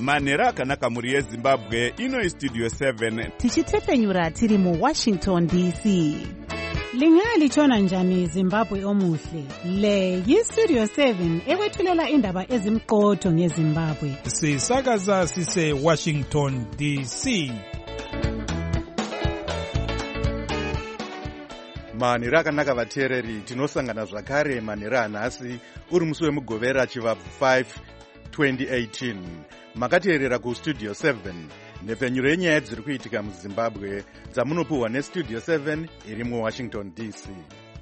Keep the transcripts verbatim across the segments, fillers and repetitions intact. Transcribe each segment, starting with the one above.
manhero akanaka mhuri yezimbabwe. Ino istudio seven tichitepfenyura tiri muwashington D C. Lingalitshona njani Zimbabwe omuhle? Le yistudio seven ekwethulela indaba ezimqotho ngeZimbabwe. Sisakaza sise Washington D C. manhero akanaka vateereri, tinosangana zvakare manhero anhasi uri musi wemugovera chivabvu five twenty eighteen. Makateerera kustudio seven, nhepfenyuro yenyaya dziri kuitika muzimbabwe dzamunopiwa nestudio seven iri muwashington D C.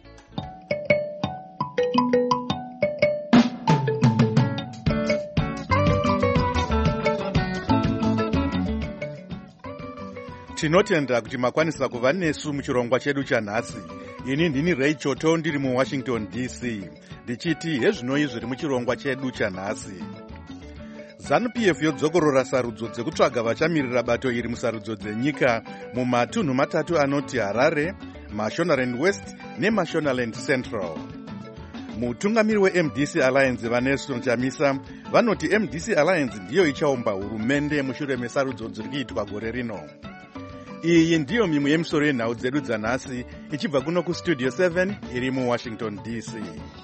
Tinotenda kuti makwanisa kuva nesu muchirongwa chedu chanhasi. Ini ndini Ray Choto ndiri muwashington D C, ndichiti hezvinoi zviri muchirongwa chedu chanhasi. ZANU P F yodzokorora sarudzo dzekutsvaga vachamirira bato iri musarudzo dzenyika mumatunhu matatu anoti Harare, Mashonaland West neMashonaland Central. Mutungamiri weM D C Alliance vaNelson Chamisa vanoti M D C Alliance ndiyo ichaumba hurumende mushure mesarudzo dziri kuitwa gore rino. Iyi ndiyo mimwe yemisoro yenhau dzedu dzanhasi ichibva kuno kustudio seven iri muwashington D C.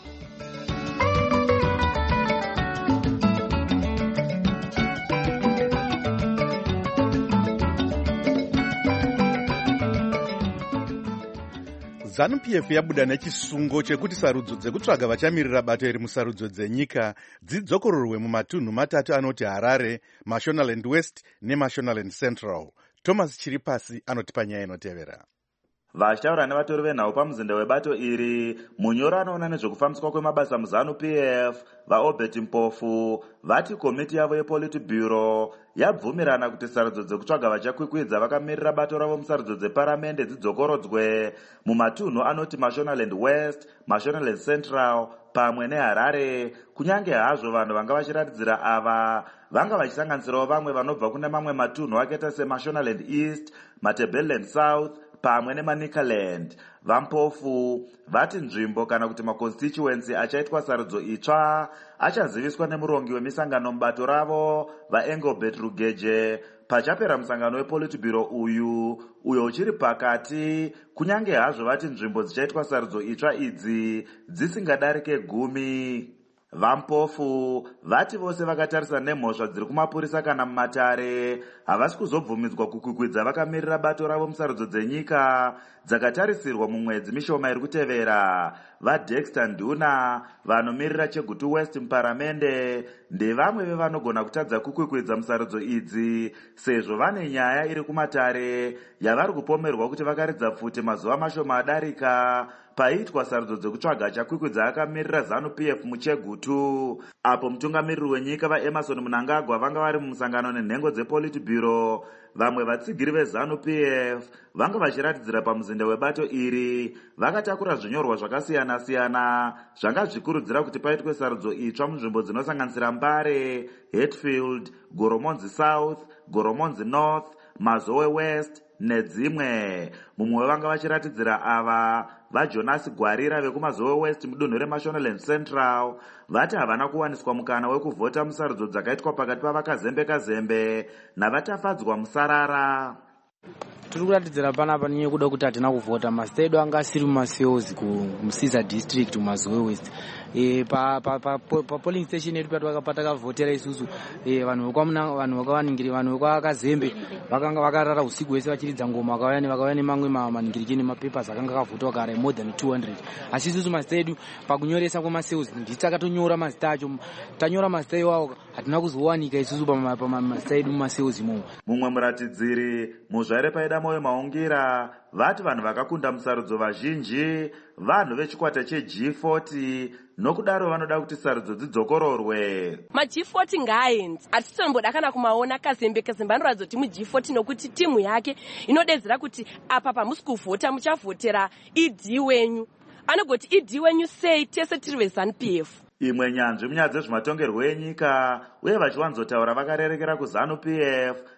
ZANU P F yabuda nechisungo chekuti sarudzo dzekutsvaga vachamirira bato iri musarudzo dzenyika dzidzokororwe mumatunhu matatu anoti Harare, Mashonaland West neMashonaland Central. Thomas Chiripasi anotipa nyaya inotevera. Vachitaura nevatori venhau pamuzinda webato iri, munyoro anoona nezvekufambiswa kwemabasa muZANU P F, vaObert Mpofu, vati komiti yavo yePolitburo yabvumirana kuti sarudzo dzekutsvaga vachakwikwidza vakamirira bato ravo musarudzo dzeparamende dzidzokorodzwe mumatunhu anoti Mashonaland West, Mashonaland Central pamwe neHarare, kunyange hazvo vanhu vanga vachiratidzira ava vanga vachisanganisirawo vamwe vanobva kune mamwe matunhu akaita seMashonaland East, Matabeleland South pamwe neManicaland. Vampofu vati nzvimbo kana kuti maconstituency achaitwa sarudzo itsva achaziviswa nemurongi wemisangano mubato ravo vaEngelbert Rugeje pachapera musangano wePolitburo uyu uyo uchiri pakati, kunyange hazvo vati nzvimbo dzichaitwa sarudzo itsva idzi dzisingadarike gumi. Vampofu vati vose vakatarisa nemhosva dziri kumapurisa kana mumatare havasi kuzobvumidzwa kukwikwidza vakamirira bato ravo musarudzo dzenyika dzakatarisirwa mumwedzi mishoma iri kutevera. VaDexter Nduna vanomirira Chegutu West muparamende ndevamwe vevanogona kutadza kukwikwidza musarudzo idzi sezvo vane nyaya iri kumatare yavari kupomerwa kuti vakaridza futi mazuva mashoma adarika paitwa sarudzo dzekutsvaga achakwikwidza akamirira ZANU P F muChegutu. Apo mutungamiriri wenyika vaEmerson Mnangagwa vanga vari mumusangano nenhengo dzePolitburo, vamwe vatsigiri veZANU P F vanga vachiratidzira pamuzinda webato iri vakatakura zvinyorwa zvakasiyana-siyana zvanga zvikurudzira kuti paitwe sarudzo itsva munzvimbo dzinosanganisira Mbare, Hatfield, Goromonzi South, Goromonzi North, Mazowe West nedzimwe. Mumwe wevanga vachiratidzira ava vaJonas Gwarira vekuMazowe West mudunhu reMashonaland Central vati havana kuwaniswa mukana wekuvhota musarudzo dzakaitwa pakati pavakazembe-kazembe navatafadzwa musarara. Tiri kuratidzira panapa niye kuda kuti hatina kuvhota mazita edu anga asiri mumafields kuMusiza district muMazowe West. E, pa, pa, pa, pa polling station yedu patakavhotera isusu e, vanhu vekwamuna vanhu vakavaningiri vanhu vekwakazembe vakanga vakarara usiku wese vachiridza ngoma vakauya vakauya nemamwe maningiriki nemapapers akanga akavhotwa kare more than two hundred. Asi isusu mazita edu pakunyoresa kwemafields nditi takatonyora mazita acho, tanyora mazita iwawo hatina kuzowanika isusu pamazita edu mumafields imomo. Mumwe muratidziri muzvaire paida moyo maungira vati vanhu vakakunda musarudzo vazhinji vanhu vechikwata cheG forty nokudaro vanoda kuti sarudzo dzidzokororwe. maG forty ngaaenzi hatitomboda kana kumaona kazembe kazembe anoratidza kuti muG forty nokuti timu yake inodedzera kuti apa pamusi kuvhota muchavhotera E D wenyu. Anogoti E D wenyu sei tese tiri veZANU P F. Imwe nyanzvi munyaya dzezvematongerwo enyika uye vachiwanzotaura vakarerekera kuZANU P F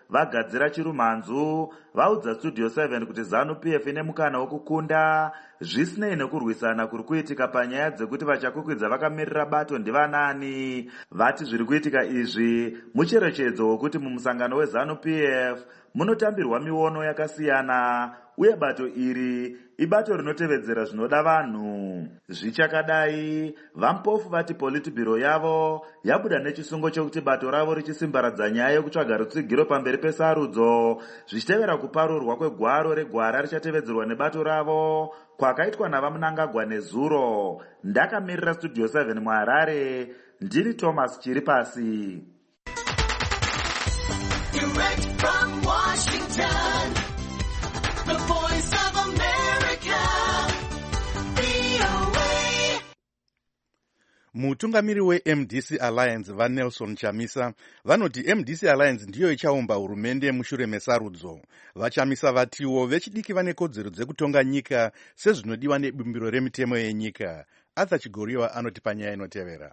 vagadzira chirumhanzu vaudza studio seven kuti ZANU-P F ine mukana wokukunda zvisinei nekurwisana kuri kuitika panyaya dzekuti vachakukwidza vakamirira bato ndivanani. Vati zviri kuitika izvi mucherechedzo wekuti mumusangano weZANU-P F munotambirwa miono yakasiyana uye bato iri ibato rinotevedzera zvinoda vanhu. Zvichakadai, vaMpofu vati Politburo yavo yabuda nechisungo chekuti bato ravo richisimbaradza nyaya yokutsvaga rutsigiro pamberi pesarudzo zvichitevera kuparurwa kwegwaro regwara richatevedzerwa nebato ravo kwakaitwa navaMunangagwa nezuro. Ndakamirira Studio seven muHarare, ndiri Thomas Chiripasi. Direct from Washington, the voice of America, V O A. Mutungamiri weM D C Alliance vaNelson Chamisa vanoti M D C Alliance ndiyo ichaumba hurumende mushure mesarudzo. VaChamisa vatiwo vechidiki vane kodzero dzekutonga nyika sezvinodiwa nebumbiro remitemo yenyika. Arthur Chigoriwa anoti panyaya inotevera.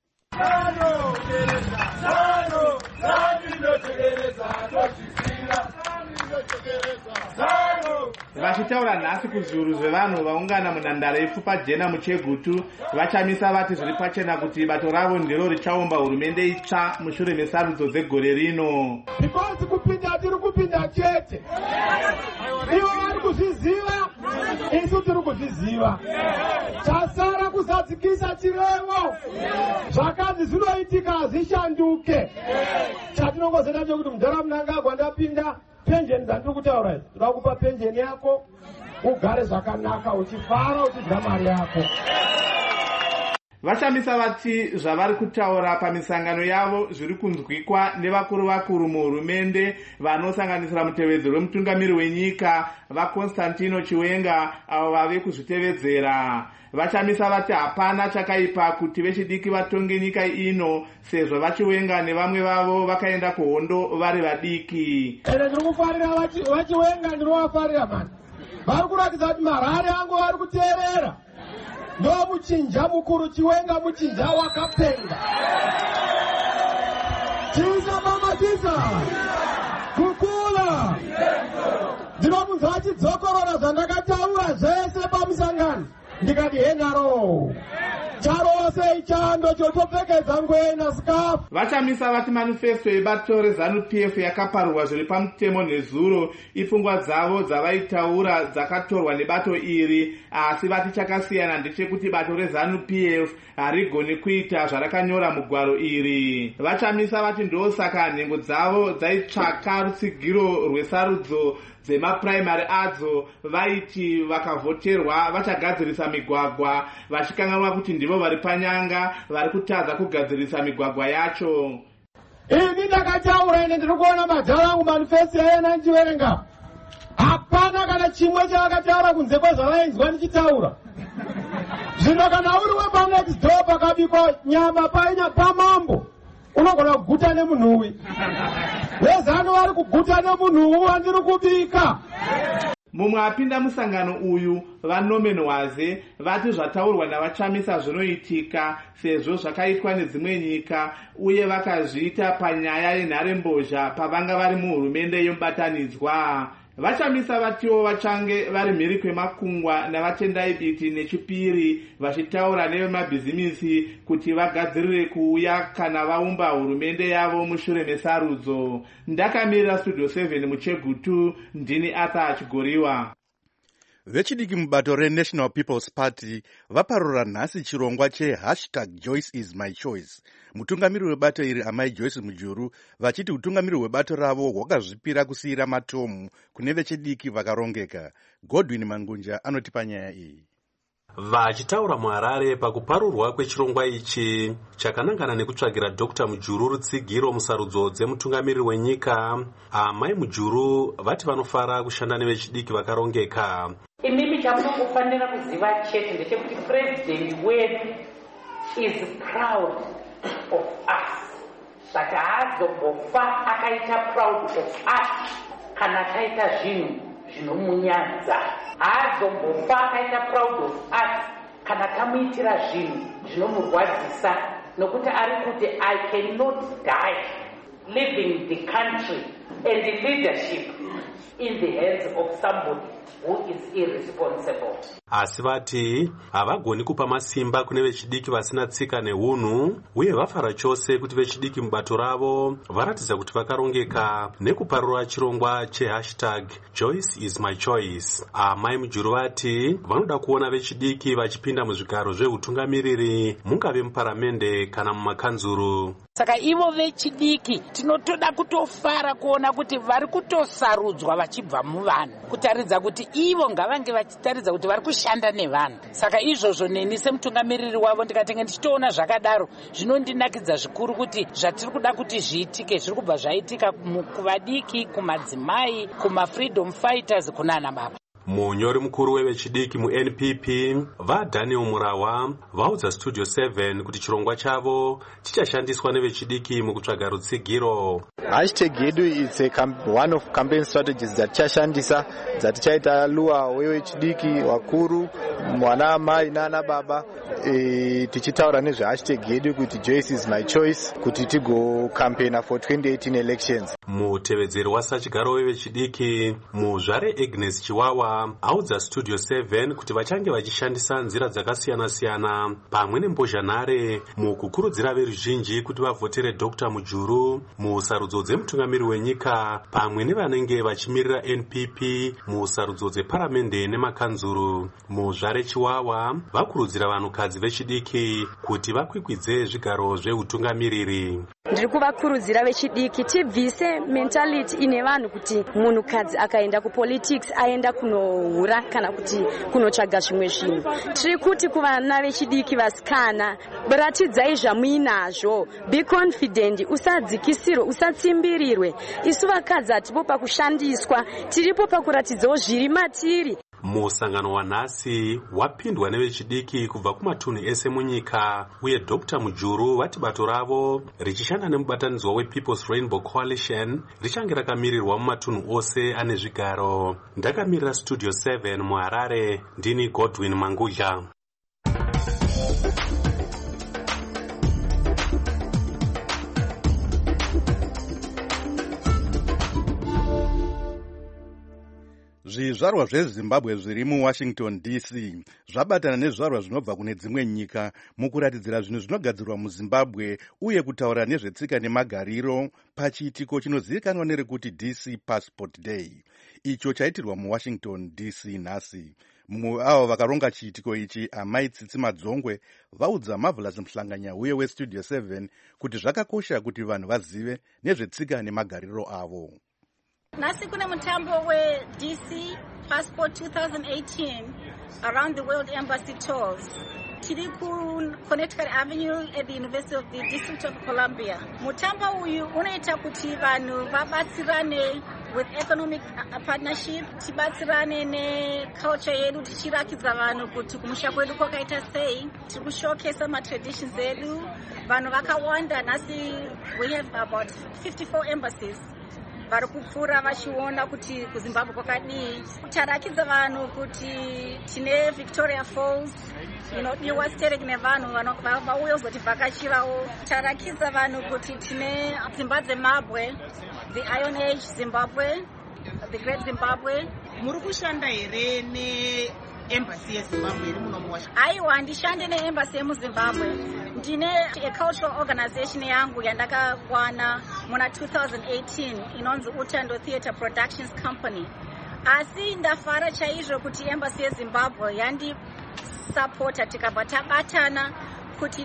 Vachitaura nhasi kuzviuru zvevanhu vaungana munhandare ipfupa jena muChegutu, VaChamisa vati zviri pachena kuti bato ravo ndiro richaumba hurumende itsva mushure mesarudzo dzegore rino. Because kupinda tiri kupinda chete. Ivo vari kuzviziva, isu tiri kuzviziva. Chasara kuzadzikisa chirevo. Zvakanzi zvinoitika hazvishanduke. Chatinongozenda chekuti mudhara Munangagwa ndapinda penjeni dzandiri kutaura idzi. Toda kupa penjeni yako ugare zvakanaka uchifara uchidya mari yako. VaChamisa vati zvavari kutaura pamisangano yavo zviri kunzwikwa nevakuru vakuru muhurumende vanosanganisira mutevedzeri wemutungamiri wenyika vaConstantino Chiwenga avo vave kuzvitevedzera. VaChamisa vati hapana chakaipa kuti vechidiki vatonge nyika ino sezvo vaChiwenga nevamwe vavo vakaenda kuhondo vari vadiki. Ene ndiri kufarira vaChiwenga ndinovafarira mani. Vari kuratidza kuti marare angu vari kuteerera. Ndo muchinja mukuru Chiwenga muchinja wakapenga. Chiza mama chiza. Kukula. Ndinomunza achidzokorora zvandakataura zvese pamusangano. Ndikati henaro. Charose ichando chotopfekedza ngwena scarf. VaChamisa vati manifesto yebato reZANU-P F yakaparurwa zviri pamutemo nezuro ipfungwa dzavo dzavaitaura dzakatorwa nebato iri, asi vati chakasiyana ndechekuti bato reZANU-P F harigoni kuita zvarakanyora mugwaro iri. VaChamisa vati ndosaka nhengo dzavo dzaitsvaka rutsigiro rwesarudzo dzemapuraimari adzo vaiti vakavhoterwa vachagadzirisa migwagwa vachikanganwa kuti ndivo vari panyanga vari kutadza kugadzirisa migwagwa yacho. Ini ndakataura ine ndiri kuona madhara angu manifesto yena ndichiverenga. Hapana kana chimwe chavakataura kunze kwezvavainzwa ndichitaura. Zvino kana uri wepanext door pakabikwa nyama paina pamambo unogona kuguta nemunhuwi. VeZANU vari kuguta nemunhuwi wandiri kubika. Mumwe apinda musangano uyu vaNomenwaze vati zvataurwa navaChamisa zvinoitika sezvo zvakaitwa nedzimwe nyika uye vakazviita panyaya yenharembozha pavanga vari muhurumende yomubatanidzwa. VaChamisa vatiwo vachange vari mhiri kwemakungwa navatendai biti nechipiri vachitaura nevemabhizimisi kuti vagadzirire kuuya kana vaumba hurumende yavo mushure mesarudzo. Ndakamirira Studio seven muChegutu, ndini Arthur Chigoriwa. Vechidiki mubato reNational People's Party vaparura nhasi chirongwa chehashtag Joyce is my choice. Mutungamiri webato iri Amai Joyce Mujuru vachiti utungamiri hwebato ravo hwakazvipira kusiyira matomu kune vechidiki vakarongeka. Godwin Mangunja anoti panyaya iyi. Vachitaura muHarare pakuparurwa kwechirongwa ichi chakanangana nekutsvagira Doctor Mujuru rutsigiro musarudzo dzemutungamiri wenyika, Amai Mujuru vati vanofara kushanda nevechidiki vakarongeka. Imimi chamunofanira kuziva chete ndechekuti president wedu is proud of us. Saka haazombofa akaita proud of us kana taita zvinhu zvinomunyanza. Haazombofa akaita proud of us kana tamuitira zvinhu zvinomurwadzisa, nokuti ari kuti I cannot die leaving the country and leadership in the hands of somebody who is irresponsible. Asi vati havagoni kupa masimba kune vechidiki vasina tsika neunhu uye vafara chose kuti vechidiki mubato ravo varatidza kuti vakarongeka nekuparura chirongwa chehashtag Joyce is my choice. Amai Mujuru vati vanoda kuona vechidiki vachipinda muzvigaro zveutungamiriri mungave muparamende kana mumakanzuru. Saka ivo vechidiki tinotoda kutofara kuona kuti vari kutosarudzwa vachibva muvanhu kutaridza kuti ivo ngavange vachitaridza kuti vari kushanda nevanhu. Saka izvozvo neni semutungamiriri wavo ndikatenge ndichitoona zvakadaro zvinondinakidza zvikuru kuti zvatiri kuda kuti zviitike zviri kubva zvaitika kuvadiki, kumadzimai, kuma-freedom fighters, kunana baba. Munyori mukuru wevechidiki mu-N P P vaDaniel Murawa vaudza Studio seven kuti chirongwa chavo chichashandiswa nevechidiki mukutsvaga rutsigiro. Hashtag yedu it's a one of campaign strategies dzatichashandisa dzatichaita luwa wevechidiki wakuru mwana mai nana baba e, tichitaura nezve hashtag yedu kuti Joyce is my choice kuti tigo campaign for twenty eighteen elections. Mutevedzeri wasachigaro wevechidiki muzvare Agnes Chiwawa audza Studio seven kuti vachange vachishandisa nzira dzakasiyana-siyana pamwe nembozhanhare mukukurudzira veruzhinji kuti vavhotere Doctor Mujuru musarudzo dzemutungamiri wenyika pamwe nevanenge vachimirira N P P musarudzo dzeparamende nemakanzuru. Muzvare Chiwawa vakurudzira vanhukadzi vechidiki kuti vakwikwidze zvigaro zveutungamiriri. Ndiri kuvakurudzira vechidiki tibvise mentality ine vanhu kuti munhukadzi akaenda kupolitics aenda kunohura kana kuti kunotsvaga zvimwe zvinhu. Tiri kuti kuvana vechidiki vasikana ratidzai zvamuinazvo, be confident, usadzikisirwe, usatsimbirirwe. Isu vakadzi hatipo pakushandiswa, tiripo pakuratidzawo zviri matiri. Musangano wanhasi wapindwa nevechidiki kubva kumatunhu ese munyika uye Doctor Mujuru vati bato ravo richishanda nemubatanidzwa wePeople's Rainbow Coalition richange rakamirirwa mumatunhu ose ane zvigaro. Ndakamirira Studio seven muHarare, ndini Godwin Manguja. Zvizvarwa zveZimbabwe zviri muWashington D C zvabatana nezvizvarwa zvinobva kune dzimwe nyika mukuratidzira zvinhu zvinogadzirwa muZimbabwe uye kutaura nezvetsika nemagariro pachiitiko chinozivikanwa nerekuti D C Passport Day, icho chaitirwa muWashington D C nhasi. Mumwe avo vakaronga chiitiko ichi, Amai Tsitsi Madzongwe, vaudza Marvelous Mhlanganya uye weStudio seven kuti zvakakosha kuti vanhu vazive nezvetsika nemagariro avo. Nasi kuna mutambo we-D C Passport twenty eighteen Around the World Embassy Tours. Tiri ku Connecticut Avenue at the University of the District of Columbia. Mutambo uyu unoita kuti vanhu vabatsirane with economic partnership, tibatsirane neculture yedu, tichirakidza vanhu kuti kumusha kwedu kwakaita sei, tiri kushowcase ma-traditions edu. Vanhu vakawanda nasi, we have about fifty-four embassies. Vari kupfura vachiona kuti kuZimbabwe kwakadii. Tarakidza vanhu kuti tine Victoria Falls inodiwa stereki nevanhu vauya kuzotivhakachirawo. Tarakidza vanhu kuti tine dzimba dzemabwe, the Iron Age Zimbabwe, the Great Zimbabwe. Muri kushanda here ne embassy yeZimbabwe iri muno muWashington? Aiwa, handishande neembassy yemuZimbabwe. Ndine a cultural organization yangu yandakawana muna twenty eighteen inonzi Utando Theatre Productions Company. Asi ndafara chaizvo kuti embassy yeZimbabwe yandi supporta tikabva tabatana kuti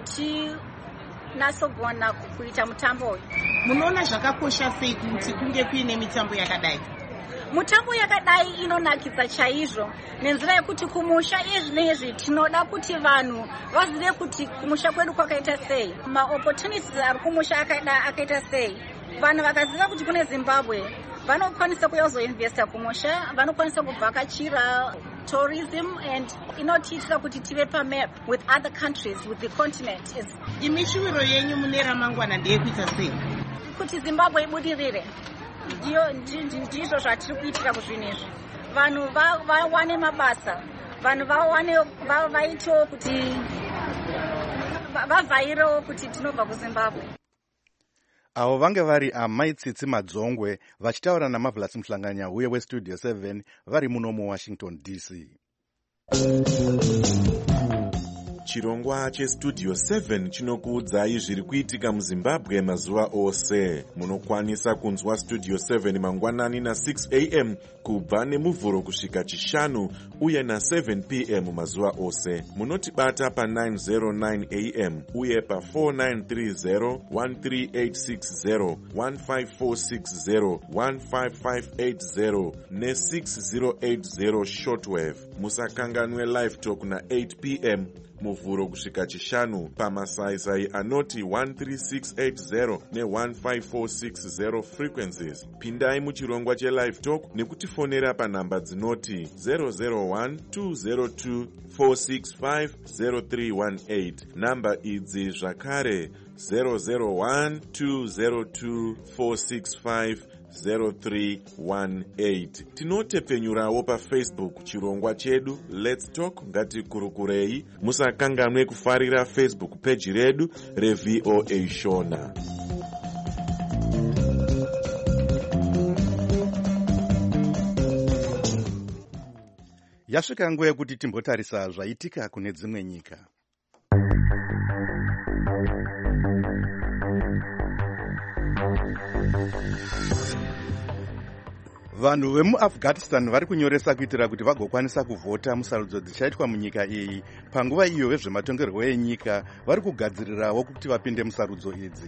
tinasogona kuita mutambo uyu. Munoona zvakakosha sei kuti kunge kuine mitambo yakadai? Mutambo yakadai inonakidza chaizvo nenzira yekuti kumusha izvinezvi tinoda kuti vanhu vazive kuti kumusha kwedu kwakaita sei, ma-opportunities ari kumusha akaita sei. Vanhu vakaziva kuti kune Zimbabwe vanokwanisa kuzoinvesta kumusha, vanokwanisa kuvhakachira tourism, and inotiitira kuti tive pamap with other countries, with the continent. Imi shuviro yenyu mune ramangwana ndeyekuita sei kuti Zimbabwe ibudirire? Ndizvo zvatiri kuitira kuzvinezvi. Vanhu vawane mabasa, vanhu vaitewo kuti vavhairewo kuti tinobva kuZimbabwe. avo vange vari amai Tsitsi Madzongwe vachitaura naMarvelous Mhlanganya-Huye westudio seven vari muno muWashington D C. Chirongwa chestudio seven chinokuudzai zviri kuitika muZimbabwe mazuva ose. Munokwanisa kunzwa studio seven mangwanani na six a m kubva nemuvhuro kusvika chishanu uye na seven p m mazuva ose. Munotibata pa nine oh nine a m uye pa four nine three zero, one three eight six zero, one five four six zero, one five five eight zero ne six zero eight zero shortwave. Musakanganwe live talk na eight p m muvhuro kusvika chishanu pamasaisai anoti one three six eight zero ne one five four six zero frequencies. Pindai muchirongwa chelive talk nekutifonera panhamba dzinoti zero zero one two zero two four six five zero three one eight. Namba idzi zvakare zero zero one two zero two four six five zero three one eight. Tinotepenyurawo paFacebook chirongwa chedu Let's Talk ngatikurukurei. Musakanganwe kufarira Facebook page redu reV O A Shona. Yasvika nguva yekuti timbotarisa zvaitika kune dzimwe nyika. Vanhu vemuAfghanistan vari kunyoresa kuitira kuti vagokwanisa kuvhota musarudzo dzichaitwa munyika iyi. Panguva iyo vezvematongerwo enyika vari kugadzirirawo kuti vapinde musarudzo idzi.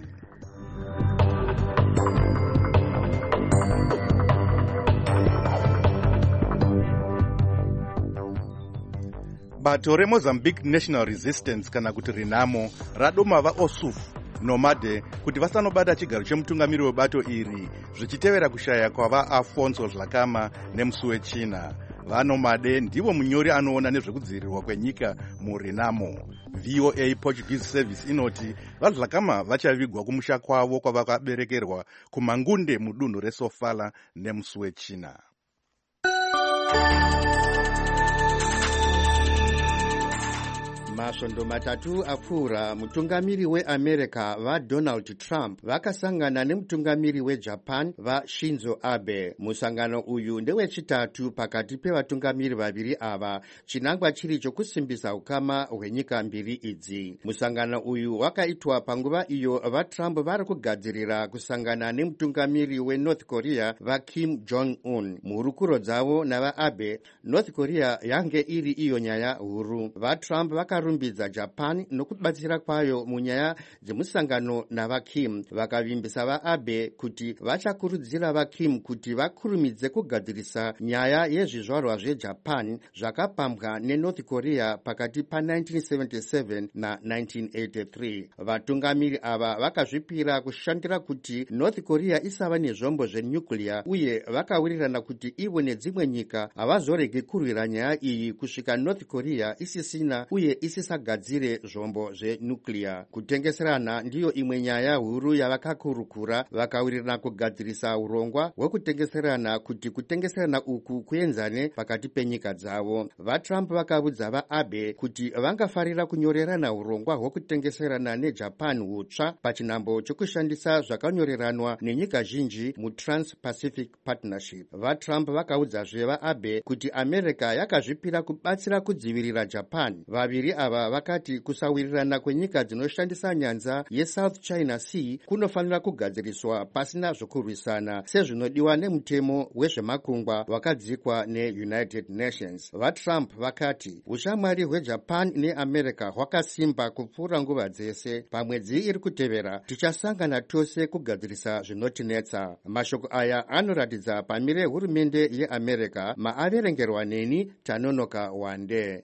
Bato reMozambique National Resistance kana kuti RENAMO radoma vaOSUF nomade kuti vasanobata chigaro chemutungamiri webato iri zvichitevera kushaya kwavaAfonso Dhlakama neMusuwechina. Vanomade ndivo munyori anoona nezvekudzivirirwa kwenyika muRENAMO. V O A Portuguese Service inoti vaDhlakama vachavigwa kumusha kwavo kwavakaberekerwa kumangunde mudunhu reSofala neMusuwechina. Masvondo matatu apfuura mutungamiri weAmerica vaDonald Trump vakasangana nemutungamiri weJapan vaShinzo Abe. Musangano uyu ndewechitatu pakati pevatungamiri vaviri ava, chinangwa chiri chokusimbisa ukama hwenyika mbiri idzi. Musangano uyu wakaitwa panguva iyo vaTrump vari kugadzirira kusangana nemutungamiri weNorth Korea vaKim Jong-un. Muhurukuro dzavo navaAbe, North Korea yange iri iyo nyaya huru. VaTrump vaka rumbidza Japan nokubatsira kwayo munyaya dzemusangano navaKim. Vakavimbisa vaAbe kuti vachakurudzira vaKim kuti vakurumidze kugadzirisa nyaya yezvizvarwa zveJapan zvakapambwa neNorth Korea pakati pa-nineteen seventy-seven na nineteen eighty-three. Vatungamiri ava vakazvipira kushandira kuti North Korea isava nezvombo zvenuclear uye vakawirirana kuti ivo nedzimwe nyika havazorege kurwira nyaya iyi kusvika North Korea isisina uye isisagadzire zvombo zvenuclear. Kutengeserana ndiyo imwe nyaya huru yavakakurukura. Vakawirirana kugadzirisa urongwa hwekutengeserana kuti kutengeserana uku kuenzane pakati penyika dzavo. VaTrump vakaudza vaAbe kuti vangafarira kunyorerana urongwa hwekutengeserana neJapan hutsva pachinambo chokushandisa zvakanyoreranwa nenyika zhinji muTrans-Pacific Partnership. VaTrump vakaudzazve vaAbe kuti America yakazvipira kubatsira kudzivirira Japan. Vaviri ava vakati kusawirirana kwenyika dzinoshandisa nyanza yeSouth China Sea kunofanira kugadziriswa pasina zvokurwisana sezvinodiwa nemutemo wezvemakungwa wakadzikwa neUnited Nations. VaTrump vakati ushamwari hweJapan neAmerica hwakasimba kupfuura nguva dzese. Pamwedzi iri kutevera tichasangana tose kugadzirisa zvinotinetsa. Mashoko aya anoratidza pamire hurumende yeAmerica maaverengerwa neni Tanonoka Wande.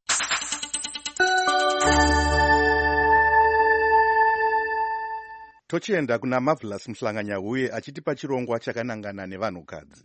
Tochienda kuna Marvelous Mhlanganya-Huye achitipa chirongwa chakanangana nevanhukadzi.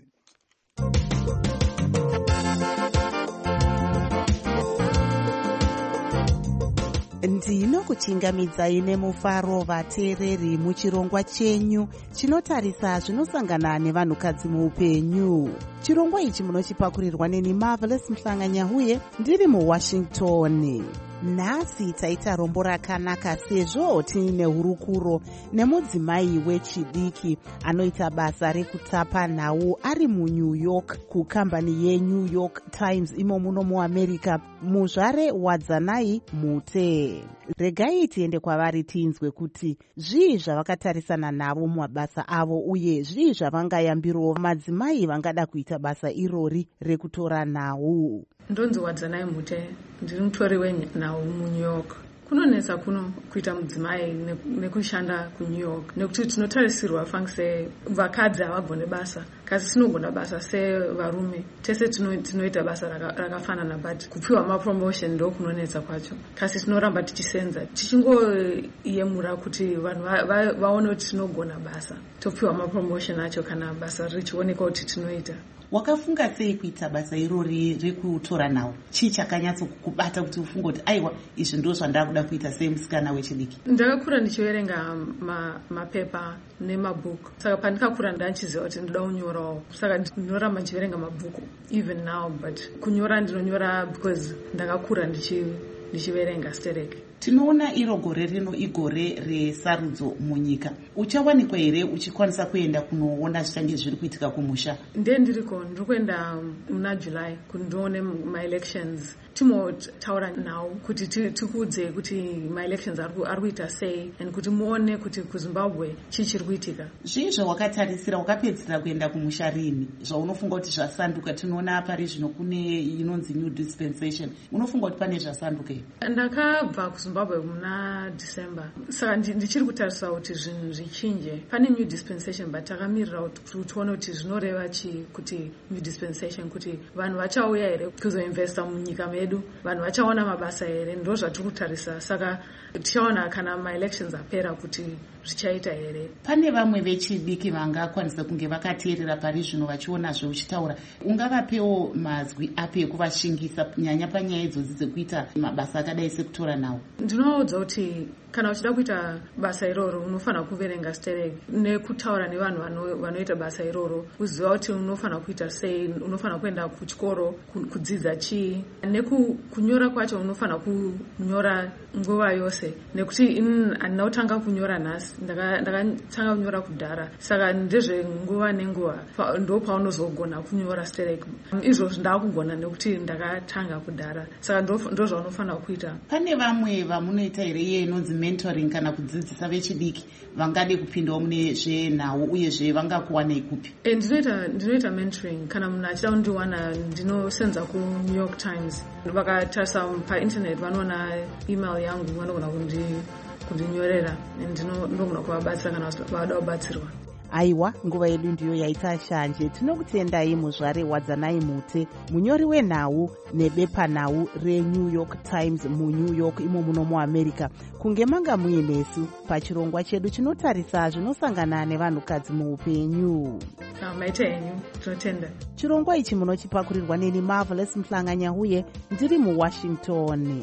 Ndinokuchingamidzai nemufaro vateereri muchirongwa chenyu chinotarisa zvinosangana nevanhukadzi muupenyu. Chirongwa ichi munochipakurirwa neni Marvelous Mhlanganya-Huye ndiri muWashington. nhasi taita rombo rakanaka sezvo tiine hurukuro nemudzimai wechidiki anoita basa rekutapa nhau ari muNew York kukambani yeNew York Times imo muno muamerica, muzvare Wadzanai Mute. Regai tiende kwavari tinzwe kuti zvii zvavakatarisana navo mumabasa avo uye zvii zvavangayambirawo madzimai vangada kuita basa irori rekutora nhau. Ndonzi Wadzanai Mute, ndiri mutori wenhau muNew York. Kunonetsa kuno kuita mudzimai nekushanda kuNew York nekuti tinotarisirwa fangise vakadzi havagone basa kasi tinogona basa sevarume, tese tinoita basa rakafanana, but kupiwa mapromotion ndo kunonetsa kwacho. Kasi tinoramba tichisenza tichingoyemura kuti vanhu vaone kuti tinogona basa, topiwa mapromotion acho kana basa richionekwa kuti tinoita. Wakafunga sei kuita basa irori rekutora nhau? Chii chakanyatso kukubata kuti ufunge kuti aiwa izvi ndizvo zvandakuda kuita semusikana wechidiki? Ndakakura ndichiverenga mapepa nemabhuku, saka pandikakura ndanchiziva kuti ndoda kunyorawo, saka ndinoramba ndichiverenga mabhuku even now, but kunyora ndinonyora because ndakakura ndichiverenga stereke. Tinoona iro gore rino igore resarudzo munyika. Uchawanikwa here uchikwanisa kuenda kunoona zvichange zviri kuitika kumusha? Ndiye ndiriko, ndiri kuenda muna July kuti ndione ma-elections. Timotaura nhau kuti tikudze kuti ma-elections ari kuita sei and kuti muone kuti kuZimbabwe chii chiri kuitika. Zvii zvawakatarisira wakapedzisira kuenda kumusha rini? Zvaunofunga kuti zvasanduka? Tinoona pari zvino kune inonzi new dispensation. Unofunga kuti pane zvasanduka here? Ndakabva kuZimbabwe muna December, saka ndichiri kutarisa kuti zvinhu zvichinje. Pane new dispensation, but takamirira kuti tuone kuti zvinoreva chii kuti new dispensation, kuti vanhu vachauya here kuzoinvesta munyika medu, vanhu vachaona mabasa here, ndo zvatiri kutarisa. Saka tichaona kana ma-elections apera kuti zvichaita here. Pane vamwe vechidiki vangakwanisa kunge vakateerera pari zvino vachiona zveuchitaura, ungavapewo mazwi api ekuvashingisa nyanya panyaya idzodzi dzekuita mabasa akadai sekutora nhau? Ndinoudza kuti kana uchida kuita basa iroro unofanira kuverenga stereke nekutaura nevanhu vanoita basa iroro, kuziva kuti unofanira kuita sei, unofanira kuenda kuchikoro kudzidza chii, nekunyora kwacho unofanira kunyora nguva yose, nekuti handina kutanga kunyora nhasi, ndakatanga kunyora kudhara, saka ndezvenguva nenguva ndo paunozogona kunyora stereke. Izvozvo ndakugona nekuti ndakatanga kudhara, saka ndo zvaunofanira kuita. Pane vamwe vamunoita here iye inonzi mentoring kana kudzidzisa vechidiki vangade kupindawo mune zvenhau uyezve vangakuwanei kupi? E, ndinoita ndinoita mentoring. Kana munhu achida kundiwana ndinosenza kuNew York Times, vakatarisa painternet vanoona email yangu, vanogona kundinyorera ndinogona kuvabatsira kana vada kubatsirwa. Aiwa, nguva yedu ndiyo yaita shanje. Tinokutendai muzvare Wadzanai Mute, munyori wenhau nebepa nhau reNew York Times muNew York imo muno muAmerica, kunge manga muinesu pachirongwa chedu chinotarisa zvinosangana nevanhukadzi muupenyu. Maita henyu, tinotenda. Chirongwa ichi munochipakurirwa neni Marvelous Mhlanganya huye ndiri muWashington.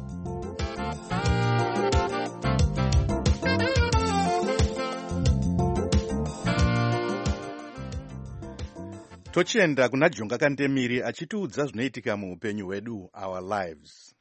Tochienda kuna Jonga Kandemiri achitiudza zvinoitika muupenyu hwedu, our lives.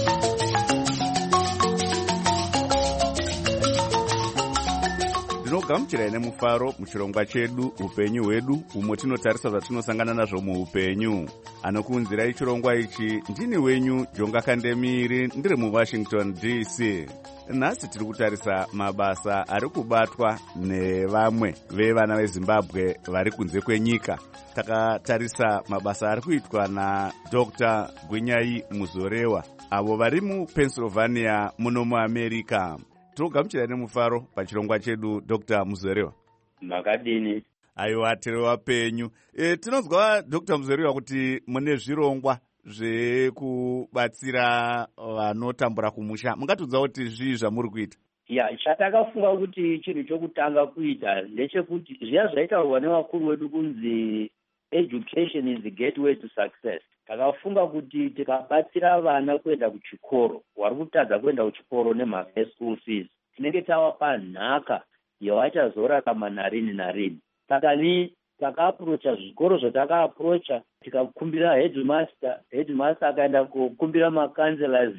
Ndinogamuchirai nemufaro muchirongwa chedu upenyu hwedu, umo tinotarisa zvatinosangana nazvo muupenyu. Anokuunzirai chirongwa ichi ndini wenyu Jonga Kandemiri, ndiri muWashington D C. Nhasi tiri kutarisa mabasa ari kubatwa nevamwe vevana veZimbabwe vari kunze kwenyika. Takatarisa mabasa ari kuitwa naDr Gwinyai Muzorewa, avo vari muPennsylvania muno muAmerica. Togamuchirai nemufaro pachirongwa chedu Dr Muzorewa. Makadini? Aiwa, tiri wapenyu. E, tinonzwa Dr Muzorewa kuti mune zvirongwa zvekubatsira vanotambura kumusha. Mungatudza kuti zvii zvamuri kuita? Ya, chatakafunga kuti chinhu chokutanga kuita ndechekuti zviya zvaitaurwa nevakuru vedu kunzi education is the gateway to success. Takafunga kuti tikabatsira vana kuenda kuchikoro, vari kutadza kuenda kuchikoro nemhaka school fees, tinenge tavapa nhaka yavachazorarama narini narini. Saka ni takaaprocha zvikoro zvatakaaprocha tikakumbira headmaster headmaster akaenda kukumbira makanselors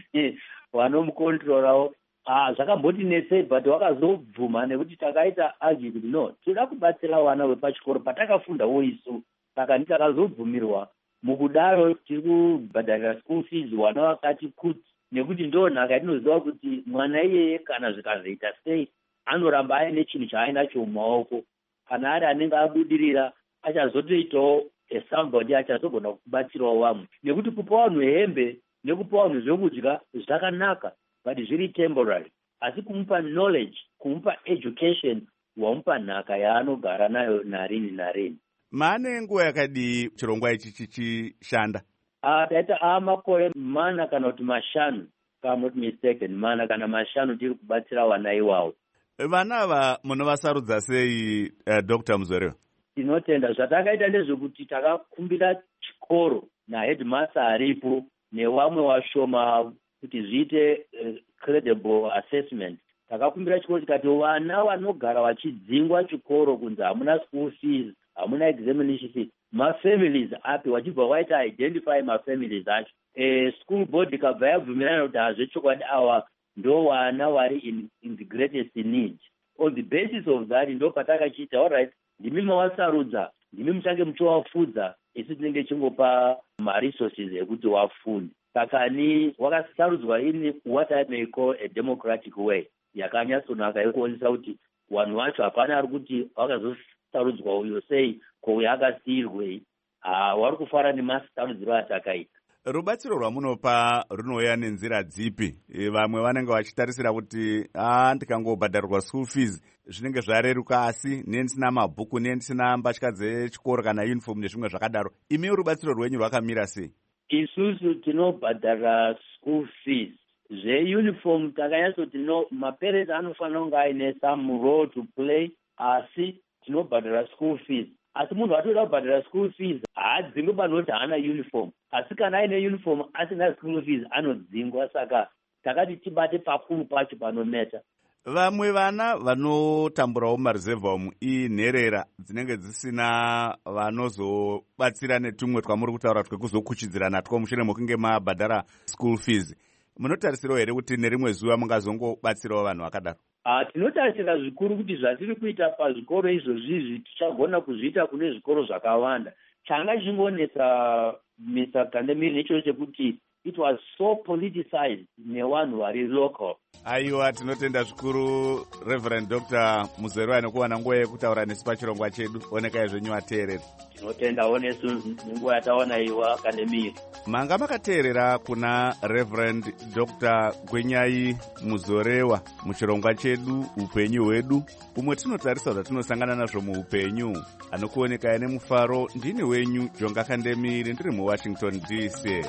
vanomukontrorawo ah zvakambotinetsei but wakazobvuma nekuti takaita argue kuti no toda kubatsira vana vepachikoro patakafundawo isu saka nditakazobvumirwa mukudaro tiri kubhadharira school fees vana vakati kuti nekuti ndo nhaka yatinoziva kuti mwana iyeye kana zvikazoita sei anoramba aine chinhu chaainacho mumaoko kana ari anenge abudirira achazotoitawo somebody achazogona kubatsirawo vamwe nekuti kupa vanhu hembe nekupa vanhu zvekudya zvakanaka but zviri temporary asi kumupa knowledge kumupa education wamupa nhaka yaanogara nayo narini narini. Maane nguva yakadii chirongwa ichi chichishanda? Ah, taita amakore mana kana kuti mashanu kama not mistaken mana kana mashanu tiri kubatsira vana iwawo. Vana ava munovasarudza sei uh, Doctor Muzorewa? Tinotenda zvatakaita ndezvekuti takakumbira chikoro naheadmaster aripo nevamwe vashoma kuti zviite uh, credible assessment. Takakumbira chikoro tikati vana vanogara vachidzingwa chikoro kunzi hamuna school fees hamuna examination fees mafamilies api wachibva waita identify mafamilies acho e, school board ikabva yabvumirana kuti hazvechokwadi awa ndo vana vari in, in the greatest need. On the basis of that ndo patakachiita alright ndimi mavasarudza ndimi muchange muchovafudza isu tinenge chingopa maresources ekuti wafunde saka ni wakasarudzwa in what I may call a democratic way yakanyatsonaka yekuonesa kuti vanhu vacho hapana ari kuti vakazosarudzwa uyo sei kouyo akasiyirwei vari kufara nemasarudziro atakaita. Rubatsiro rwamunopa runouya nenzira dzipi? Vamwe vanenge vachitarisira kuti ah ndikangobhadharirwa school fees zvinenge zvareruka asi nendisina mabhuku nendisina mbatya dzechikoro kana uniform nezvimwe zvakadaro. Imi rubatsiro rwenyu rwakamira sei? Isusu tinobhadhara school fees zveuniform takanyatsoti no maparents anofanira kunge aine some role to play asi tinobhadhara school fees asi munhu atoda kubhadhara school fees haadzingwe panoti haana uniform asi kana aine uniform asina school fees anodzingwa saka takati tibate pakuru pacho panometa. Vamwe vana vanotamburawo mareserve home inherera dzinenge dzisina vanozobatsira netumwe twamuri kutaura twekuzokuchidzira natwo mushure mokunge mabhadhara school fees. Munotarisirawo here kuti nerimwe zuva mungazongobatsirawo vanhu vakadaro? Ah, tinotarisira zvikuru kuti zvatiri kuita pazvikoro izvozvizvi tichagona kuzviita kune zvikoro zvakawanda. Changa chingonetsa Mister Kandemiri necho chekuti it was so politicized nevanhu vari local. Aiwa, tinotenda zvikuru Reverend Doctor Muzorewa nekuwana nguva yekutaura nesu pachirongwa chedu. Onekai zvenyu vateereri. Tinotendawo nesu nguva yataona iwa Kandemiri. Manga makateerera kuna Reverend Doctor Gwenyai Muzorewa muchirongwa chedu upenyu hwedu, umwe tinotarisa zvatinosangana nazvo muupenyu. Anokuonekai nemufaro ndini wenyu Jonga Kandemiri ndiri muWashington D C.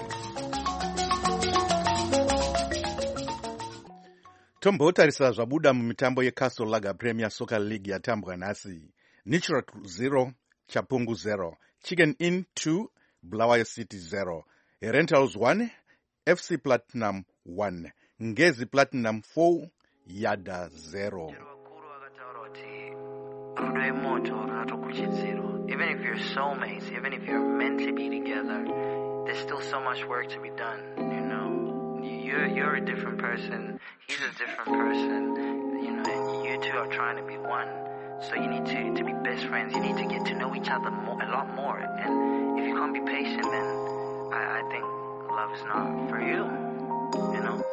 Tombotarisa zvabuda mumitambo yeCastle Lager Premier Soccer League yatambwa nhasi. Natural zero, Chapungu zero, Chicken Inn two, Bulawayo City zero, Rentals one, F C Platinum one, Ngezi Platinum four, Yada zero. Even if you're soulmates, even if you're meant to be together, there's still so much work to be done, you know. You're, you're a different person, he's a different person, you know, and you two are trying to be one. So you need to, to be best friends, you need to get to know each other more, a lot more. And if you can't be patient, then I, I think love is not for you, you know.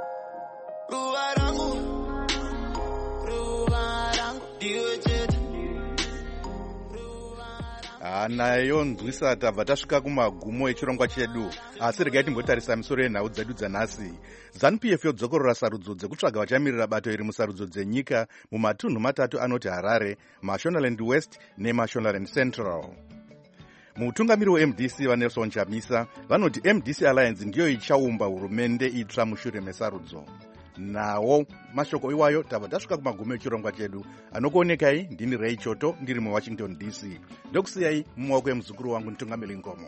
nayo nzwisa tabva tasvika kumagumo echirongwa chedu, asi regai timbotarisa misoro yenhau dzedu dzanhasi. ZANU-P F yodzokorora sarudzo dzekutsvaga vachamirira bato iri musarudzo dzenyika mumatunhu matatu anoti Harare, Mashonaland West neMashonaland Central. Mutungamiri we-M D C vaNelson Chamisa vanoti M D C Alliance ndiyo ichaumba hurumende itsva mushure mesarudzo. Nawo mashoko iwayo tabva tasvika kumagumo echirongwa chedu. Anokuonekai ndini Ray Choto ndiri muWashington D C. Ndokusiyai mumaoko emuzukuru wangu Ntungamiri Ngomo.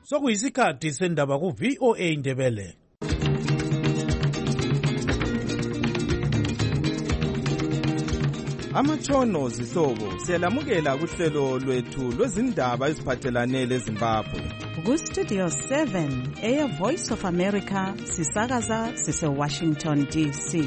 sokuyisikhathi sendaba ku-V O A Ndebele. Amatshono zihlobo siyalamukela kuhlelo lwethu lwezindaba eziphathelane leZimbabwe. Ku-Studio seven eya Voice of America sisakaza sise-Washington D C.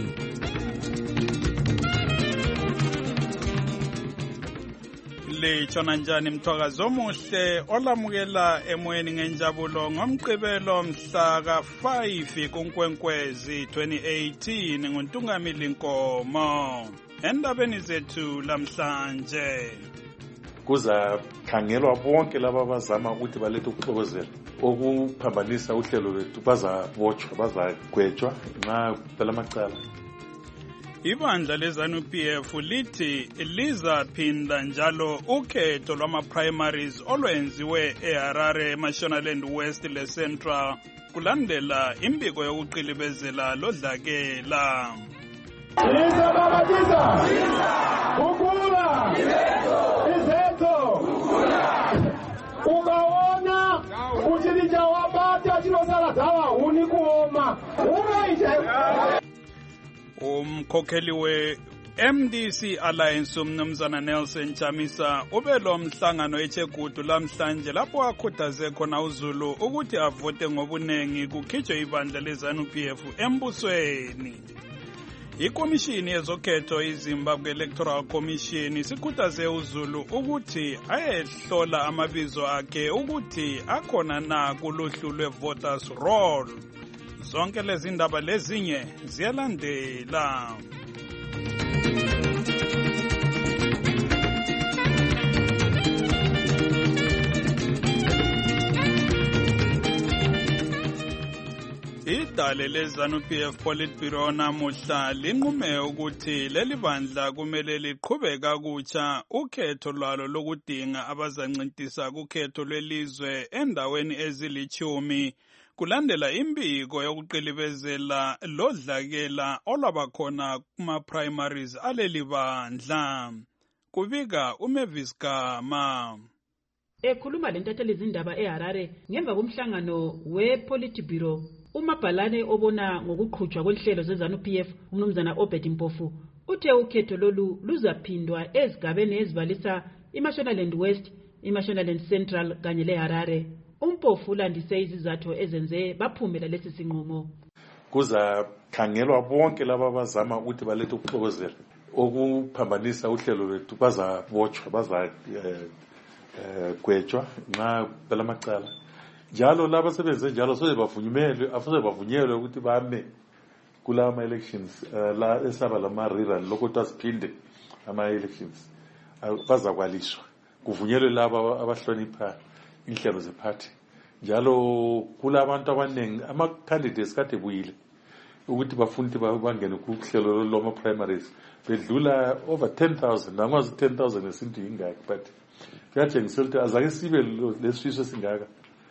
Litshona njani mthwakazo omuhle olamukela emoyeni ngenjabulo ngomgqibelo mhla ka five kuNkwenkwezi twenty eighteen nguNtungamili Nkomo. Endabeni zethu lamhlanje kuzakhangelwa bonke laba abazama ukuthi balethe ukuxokozela okuphambanisa uhlelo lwethu bazabotshwa bazagwetshwa nxa phela amacala. Ibandla lezanu P F lithi lizaphinda njalo ukhetho lwama-primaries olwenziwe eHarare eMashonaland West leCentral kulandela imbiko yokuqilibezela lodlakela. Liza baba liza ukula izetho ukaona uchili chawabata chinosala dhawa huni kuoma unaite. Umkhokheli we M D C Alliance umnumzana Nelson Chamisa ubelo mhlangano eChegudu lamhlanje lapho akhuthaze khona uZulu ukuthi avote ngobunengi kukhitshwe ibandla lezanu P F embusweni. Ikomishini yezokhetho iZimbabwe Electoral Commission sikhuthaze uZulu ukuthi ayehlola amabizo akhe ukuthi akhona na kuluhlu lwe-voters roll. Zonke lezi ndaba lezinye ziyalandela. Idale lezanu P F Politburo namuhla linqume ukuthi leli bandla kumele liqhube kakutsha ukhetho lwalo lokudinga abazancintisa kukhetho lwelizwe endaweni ezilichumi kulandela imbiko yokuqilibezela lodlakela olwabakhona kuma-primaries aleli bandla. Kubika uMavis Gama. Ekhuluma lentatheli izindaba eHarare ngemva komhlangano wePolitburo, umabhalane obona ngokuqhutshwa kwehlelo zezanu P F umnumzana Obed Mpofu uthe ukhetho lolu luzaphindwa ezigabeni ezibalisa iMashonaland West, iMashonaland Central kanye leHarare. Umpofu ulandise izizathu ezenze baphumela lesi sinqumo. Kuzakhangelwa bonke laba abazama ukuthi balethe ukuxokozela okuphambanisa uhlelo lwethu bazabotshwa bazagwetshwa nxa phela amacala. Njalo laba sebenze njalo soze bavunyelwe afuze bavunyelwe ukuthi bame kula ama elections la esaba lama rerun lokuthi asiphinde ama elections bazakwaliswa kuvunyelwe laba abahlonipha inhlelo zeparty. Njalo kula abantu abaningi ama candidates kade buyile ukuthi bafundi bangene kuhlelo loma primaries bedlula over ten thousand angwazi ten thousand esintu ingaki but kuyatshengisa ukuthi azake sibe lesifiso singaka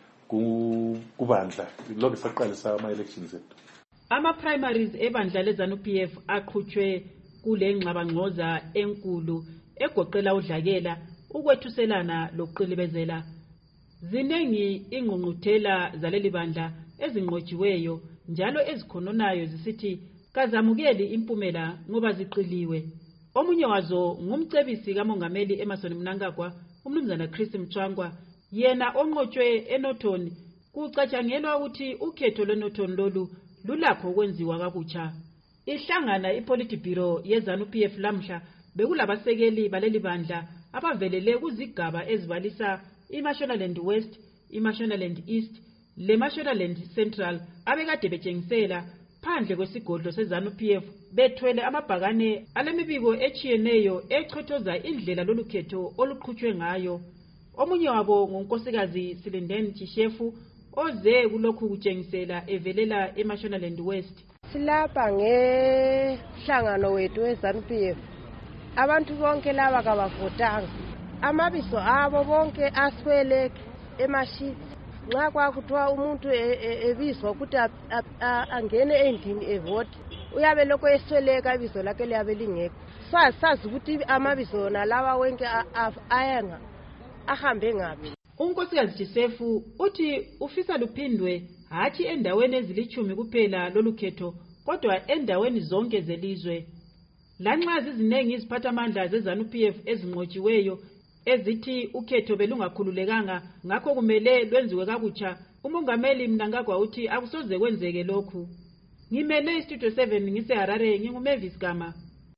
kubandla lokho saqalisa ama elections ethu. Ama primaries ebandla lezanu P F aqhutshwe kule ngxabangxoza enkulu egoqela udlakela ukwethuselana lokuqilibezela. Zinengi ingqungquthela zaleli bandla ezinqotshiweyo njalo ezikhononayo zisithi kazamukeli impumela ngoba ziqiliwe. Omunye wazo ngumcebisi kamongameli Emerson Mnangagwa umnumzana Chris Mchwangwa, yena onqotshwe eNorton kucatshangelwa ukuthi ukhetho lweNorton lolu lulakho ukwenziwa kakutsha. Ihlangana iPolitburo yezanu P F lamhla bekulabasekeli baleli bandla abavelele kuzigaba ezibalisa iMashonaland West, iMashonaland East, leMashonaland Central abekade betshengisela phandle kwesigodlo sezanu P F bethwele amabhakane alemibiko echiyeneyo echothoza indlela lolukhetho oluqhutshwe ngayo. Omunye wabo ngunkosikazi Silindeni Chishefu oze kulokhu kutshengisela evelela eMashonaland West. Silapha ngehlangano wethu wezanu P F. Abantu bonke laba kabavotanga. Amabizo abo bonke aswele emashiti. Nxa kwakuthiwa umuntu ebizwa ukuthi angene endlini evote uyabe lokho esweleka ibizo lakhe liyabe lingekho. Sazi ukuthi amabizo nalawa wonke ayanga ahambe ngapi. unkosikazi Jisefu uthi ufisa luphindwe hathi endaweni ezilichumi kuphela lolukhetho kodwa endaweni zonke zelizwe. Lanxa zizinengi iziphathamandla zeZANU-P F ezinqotshiweyo ezithi ukhetho belungakhululekanga ngakho kumele lwenziwe kakutsha, umongameli Mnangagwa uthi akusoze kwenzeke lokhu. Ngimele iStudio seven ngiseHarare, nginguMavis Gama.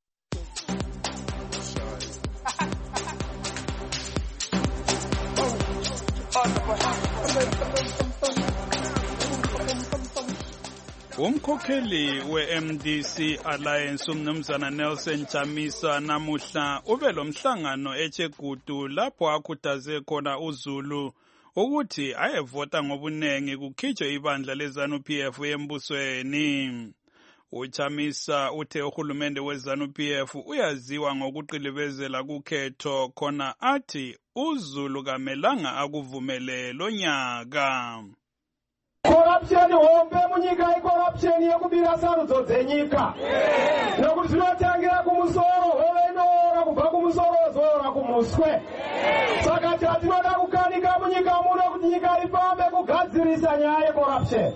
Umkhokheli we-M D C Alliance umnumzana Nelson Chamisa namuhla ube lomhlangano eChegutu lapho akhuthaze khona uZulu ukuthi ayevota ngobunengi kukhitshwe ibandla leZANU-P F embusweni. UChamisa uthe uhulumende weZANU-P F uyaziwa ngokuqilibezela kukhetho khona athi uZulu kamelanga akuvumele lo nyaka. Corruption hombe munyika icorruption yekubira sarudzo dzenyika. Nokuti zvinotangira kumusoro hovenora kubva kumusoro zora kumuswe. Saka tinoda kukanika munyika muno kuti nyika ifambe kugadzirisa nyaya yecorruption.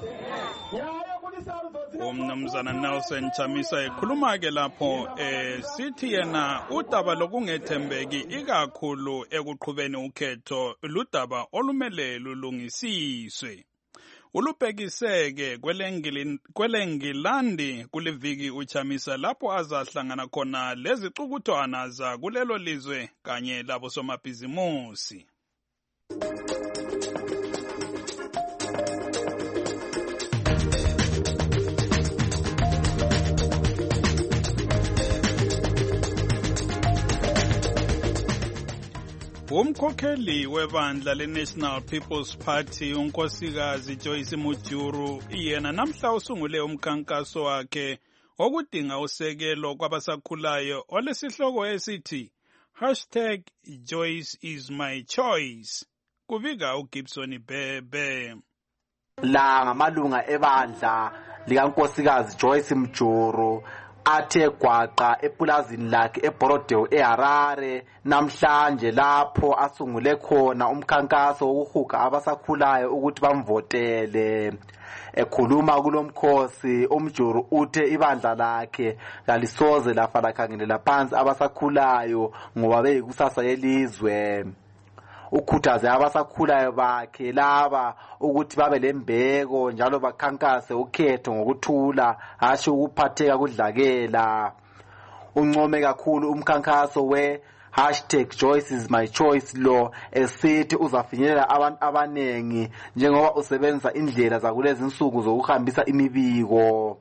Umnumzana Nelson Chamisa ekhuluma ke lapho esithi yena udaba lokungethembeki ikakhulu ekuqhubeni ukhetho ludaba olumele lulungisiswe. Ulubhekiseke kwelengilandi kuliviki uChamisa lapho azahlangana khona lezicukuthwana za kulelo lizwe kanye labo somabhizimusi. Umkhokheli webandla leNational People's Party unkosikazi Joyce Mujuru yena namhla usungule umkhankaso wakhe okudinga usekelo kwabasakhulayo olesihloko esithi hashtag Joyce is my choice. Kubika uGibson Bebe. La ngamalunga ebandla likankosikazi Joyce Mujuru athe gwaqa epulazini lakhe eBorodeo eHarare namhlanje lapho asungule khona umkhankaso wokuhuga abasakhulayo ukuthi bamvotele. Ekhuluma kulomkhosi uMjuru uthe ibandla lakhe kalisoze lafa lakhangelela phansi abasakhulayo ngoba beyikusasa yelizwe. Ukhuthaze abasakhulayo bakhe laba ukuthi babe lembeko njalo bakhankase ukhetho ngokuthula hashi ukuphatheka kudlakela. Uncome kakhulu umkhankaso we hashtag Joyce is my choice lo esithi uzafinyelela abantu abanengi njengoba usebenza indlela zakulezi insuku zokuhambisa imibiko.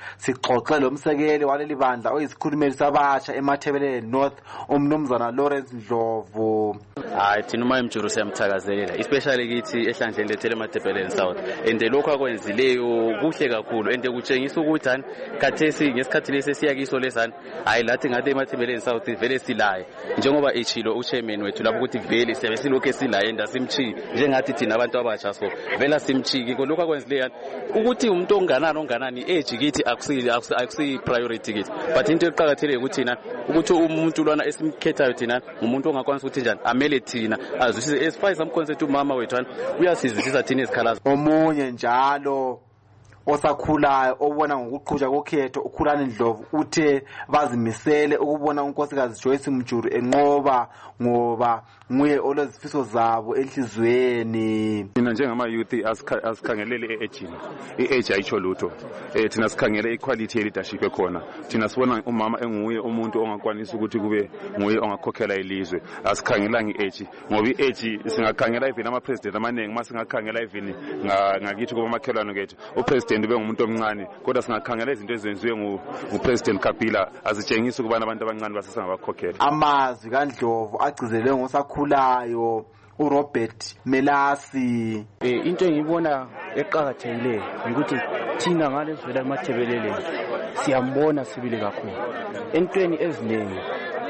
Sixoxe lo msekeli waleli bandla oyisikhulumeli sabasha eMathebeleni North umnumzana Lawrence Ndlovu. Hayi thina uma Mjuru siyamthakazelela especially kithi ehlandleni lethele eMathebeleni South and lokho akwenzileyo kuhle kakhulu and kutshengisa ukuthi ani khathesi ngesikhathi lesi siyakiso lesana hayi lathi ngathi eMathebeleni South vele silaye njengoba echilo uchairman wethu lapho ukuthi vele siyabe silokho silaye ndasimchi njengathi thina abantu abasha so vela simchiki lokho akwenzileyo ukuthi umuntu onganani onganani age kithi akusi akusi priority kithi but into eqhakathekile ukuthi thina ukuthi umuntu lwana esimkhethayo thina umuntu ongakwanisa ukuthi njani amele thina azwisise as far as I'm concerned umama wethu uyasizwisisa thina izikhalazo. Omunye njalo osakhulayo obona ngokuqhubeka kokhetho ukhulani Ndlovu uthe bazimisele ukubona unkosikazi Joyce Mjuru enqoba ngoba nguye olezifiso zabo enhlizweni. Mina njengama youth asikhangelele eage iage ayitsho lutho eh thina sikhangele equality leadership ekhona thina sibona umama enguye umuntu ongakwanisa ukuthi kube nguye ongakhokhela ilizwe asikhangela ngeage ngoba iage singakhangela even ama president amaningi masingakhangela even ngakithi kuba makhelwane kethu upresident ube ngumuntu omncane kodwa singakhangela izinto ezenziwe ngupresident Kabila azitshengisa ukubana abantu abancane basasengabakhokhela. Amazwi kaNdlovu agcizelwe ngosakhulayo uRobert Melasi. Eh into engibona eqhakathekile ukuthi thina ngalezwela eMathebeleni siyambona sibile kakhulu entweni eziningi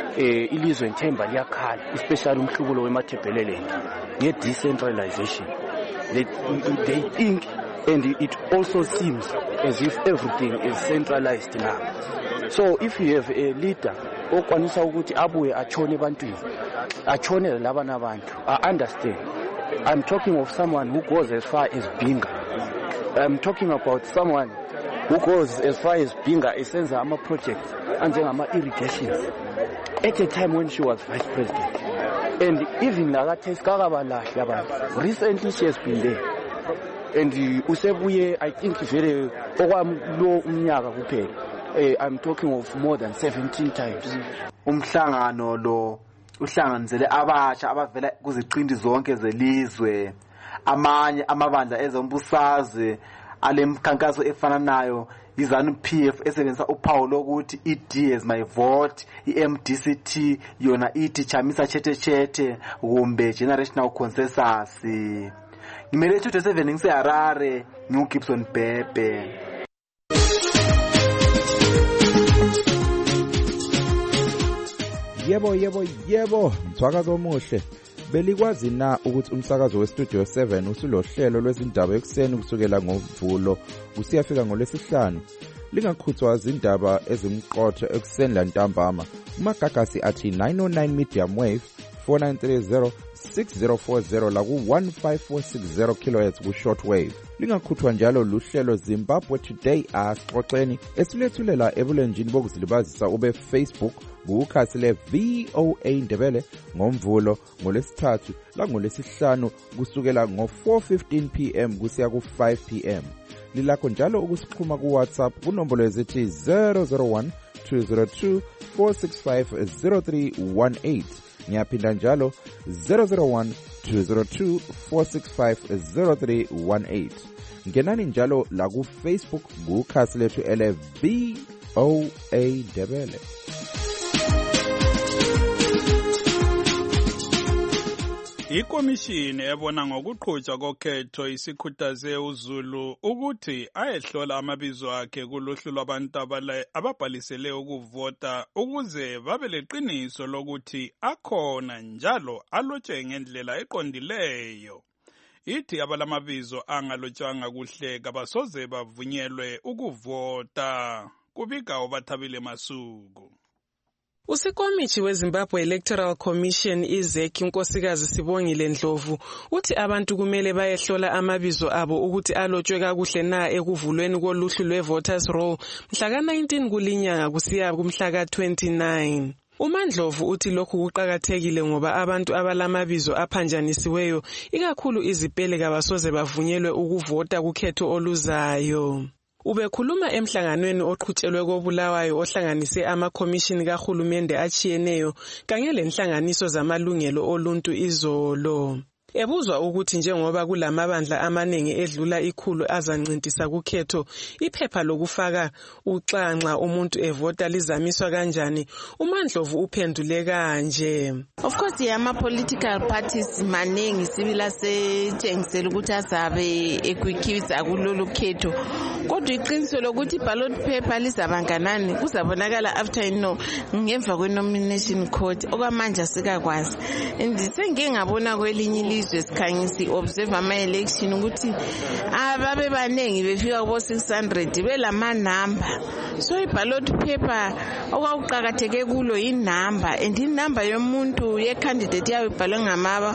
eh ilizwe nthemba liyakhala especially umhlubulo weMathebeleni nge decentralization. They, they think and it also seems as if everything is centralized now. So if you have a leader okwanisa ukuthi abuye achone ebantwini achone labana abantu I understand I'm talking of someone who goes as far as Binga. I'm talking about someone who goes as far as Binga esenza ama projects anjengama irrigations at a time when she was vice president. And even nakathesi kakabalahle abantu. Recently she has been there. And usebuye I think vele okwamlo umnyaka kuphela. Uh, I'm talking of more than seventeen times. Umhlangano lo uhlanganisele abasha abavela kuziqindi zonke zelizwe, amanye amabandla ezombusazwe alemkhankaso efana nayo izanu P F esebenzisa uphawu lokuthi I D as my vote, I M D C T yona ithi chamisa chete chete kumbe generational consensus. Ngimele two seven ngise Harare nguGibson Bebe. Yebo yebo yebo mthwakazo omuhle. Belikwazi na ukuthi umsakazo weStudio seven usulohlelo lwezindaba ekseni kusukela ngoMvulo usiyafika ngolwesihlanu. Lingakhuthwa izindaba ezimqotho ekseni lantambama. Umagagasi athi nine oh nine medium wave four nine three zero six zero four zero la ku one five four six zero kilohertz ku shortwave. Lingakhuthwa njalo luhlelo Zimbabwe Today asixoxeni esilethulela ebulenjini bokuzilibazisa ube Facebook kukhasi le V O A Ndebele ngoMvulo ngolesithathu la ngolesihlanu kusukela ngo four fifteen p m kusiya ku five p m. Lilakho njalo ukusixhuma ku WhatsApp kunombolo ezithi zero zero one two zero two four six five zero three one eight. Ngiyaphinda njalo zero zero one two zero two four six five zero three one eight. Ngenani njalo la ku Facebook kukhasi lethu ele V O A Ndebele. Ikomishini ebona ngokuqhutshwa kokhetho isikhuthaze uZulu ukuthi ayehlola amabizo akhe kuluhlu lwabantu ababhalisele ukuvota ukuze babe leqiniso lokuthi akhona njalo alotshwe ngendlela eqondileyo. Ithi abalamabizo angalotshwanga kuhle kabasoze bavunyelwe ukuvota. Kubika uBathabile Masuku. Usikomithi weZimbabwe Electoral Commission iZek unkosikazi Sibongile Ndlovu uthi abantu kumele bayehlola amabizo abo ukuthi alotshwe kakuhle na ekuvulweni koluhlu lwevoters roll mhla ka nineteen kulinyanga kusiya kumhla ka twenty-nine. uMandlovu uthi lokhu kuqhakathekile ngoba abantu abalamabizo aphanjanisiweyo ikakhulu izipele kabasoze bavunyelwe ukuvota kukhetho oluzayo. Ubekhuluma emhlanganweni oqhutshelwe koBulawayo ohlanganise ama-commission kahulumende achiyeneyo kanye lenhlanganiso zamalungelo oluntu izolo. Ebuzwa ukuthi njengoba kulamabandla amaningi edlula ikhulu azancintisa kukhetho, iphepha lokufaka uxanxa umuntu evota lizamiswa kanjani, uMandlovu uphendule kanje. Of course yama political parties maningi sibila setshengisela ukuthi azabe ekwikhisa kulolu khetho. Kodwa iqiniso lokuthi ballot paper lizabanganani kuzabonakala after ino ngemva kwe nomination court okwamanje sikakwazi. Ndisenge ngabona kwelinye ilizwe sikhangisi observe ama election ukuthi ababe banengi befika kubo six hundred belama number. So iballot paper okwaqhakatheke kulo inumber and inumber yomuntu ye candidate yayo ibhalwe ngamaba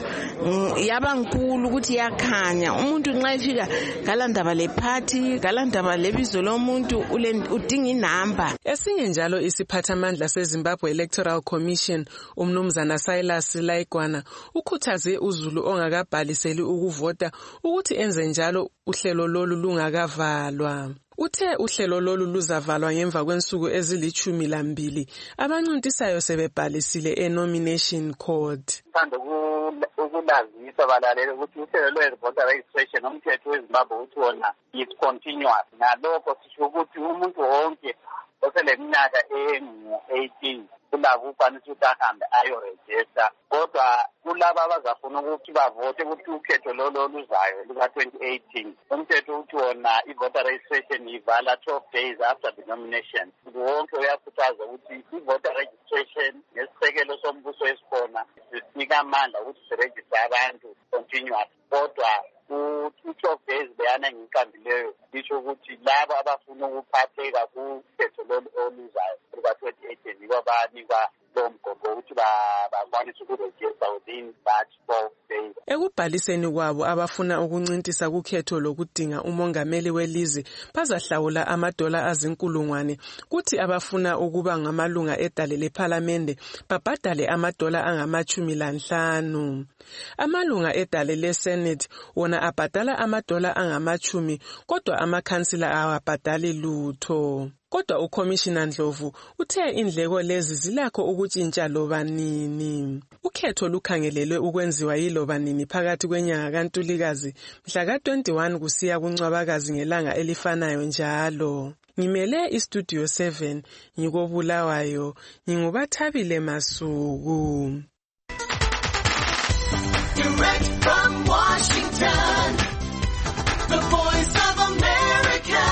yaba nkulu ukuthi yakhanya umuntu nxa efika galandaba le party galandaba lebizo lomuntu udinga inumber. Esinye njalo isiphathamandla seZimbabwe Electoral Commission umnumzana Silas Laikwana ukhuthaze uZulu ongakabhaliseli ukuvota ukuthi enze njalo uhlelo lolu lungakavalwa. Uthe uhlelo lolu luzavalwa ngemva kwensuku ezilithumi lambili abancuntisayo sebebhalisile e-nomination court. Sithanda ukulazisa balalele ukuthi uhlelo lwe-voter registration umthetho weZimbabwe uthi wona is continuous. Ngalokho sisho ukuthi umuntu wonke oseleminyaka engu-eighteen ulakho ukwanisa ukuthi ahambe ayorejista. Kodwa kulaba abazafuna ukuthi bavote ukuthi ukhetho lolo luzayo luka twenty eighteen umthetho uthi wona i-voter registration ivala twelve days after the nomination. Wonke uyakhuthaza ukuthi i-voter registration nesisekelo sombuso esikhona sinika amandla ukuthi sirejiste abantu continuous. Kodwa u-twelve days beyana ngiqambileyo isho ukuthi labo abafuna ukuphatheka kukhetho lolu oluzayo luka twenty eighteen yibo banikwa lo mgogo ukuthi bakwanise ukurejista within that twelve days. ekubhaliseni kwabo abafuna ukuncintisa kukhetho lokudinga umongameli welizwe bazahlawula amadola azinkulungwane, kuthi abafuna ukuba ngamalunga edale lephalamende babhadale amadola angamachumi lanhlanu. Amalunga edale leSenate wona abhadala amadola angamachumi, kodwa amakhansila awabhadali lutho. Kodwa uCommissioner Ndlovu uthe indleko lezi zilakho ukutshintsha loba nini. Ukhetho lukhangelelwe ukwenziwa yiloba nini phakathi kwenyanga kaNtulikazi mhla ka twenty-one kusiya kuNcwabakazi ngelanga elifanayo njalo. Ngimele iStudio seven ngikobulawayo, ngingubathabile Masuku. Direct from Washington, the Voice of America.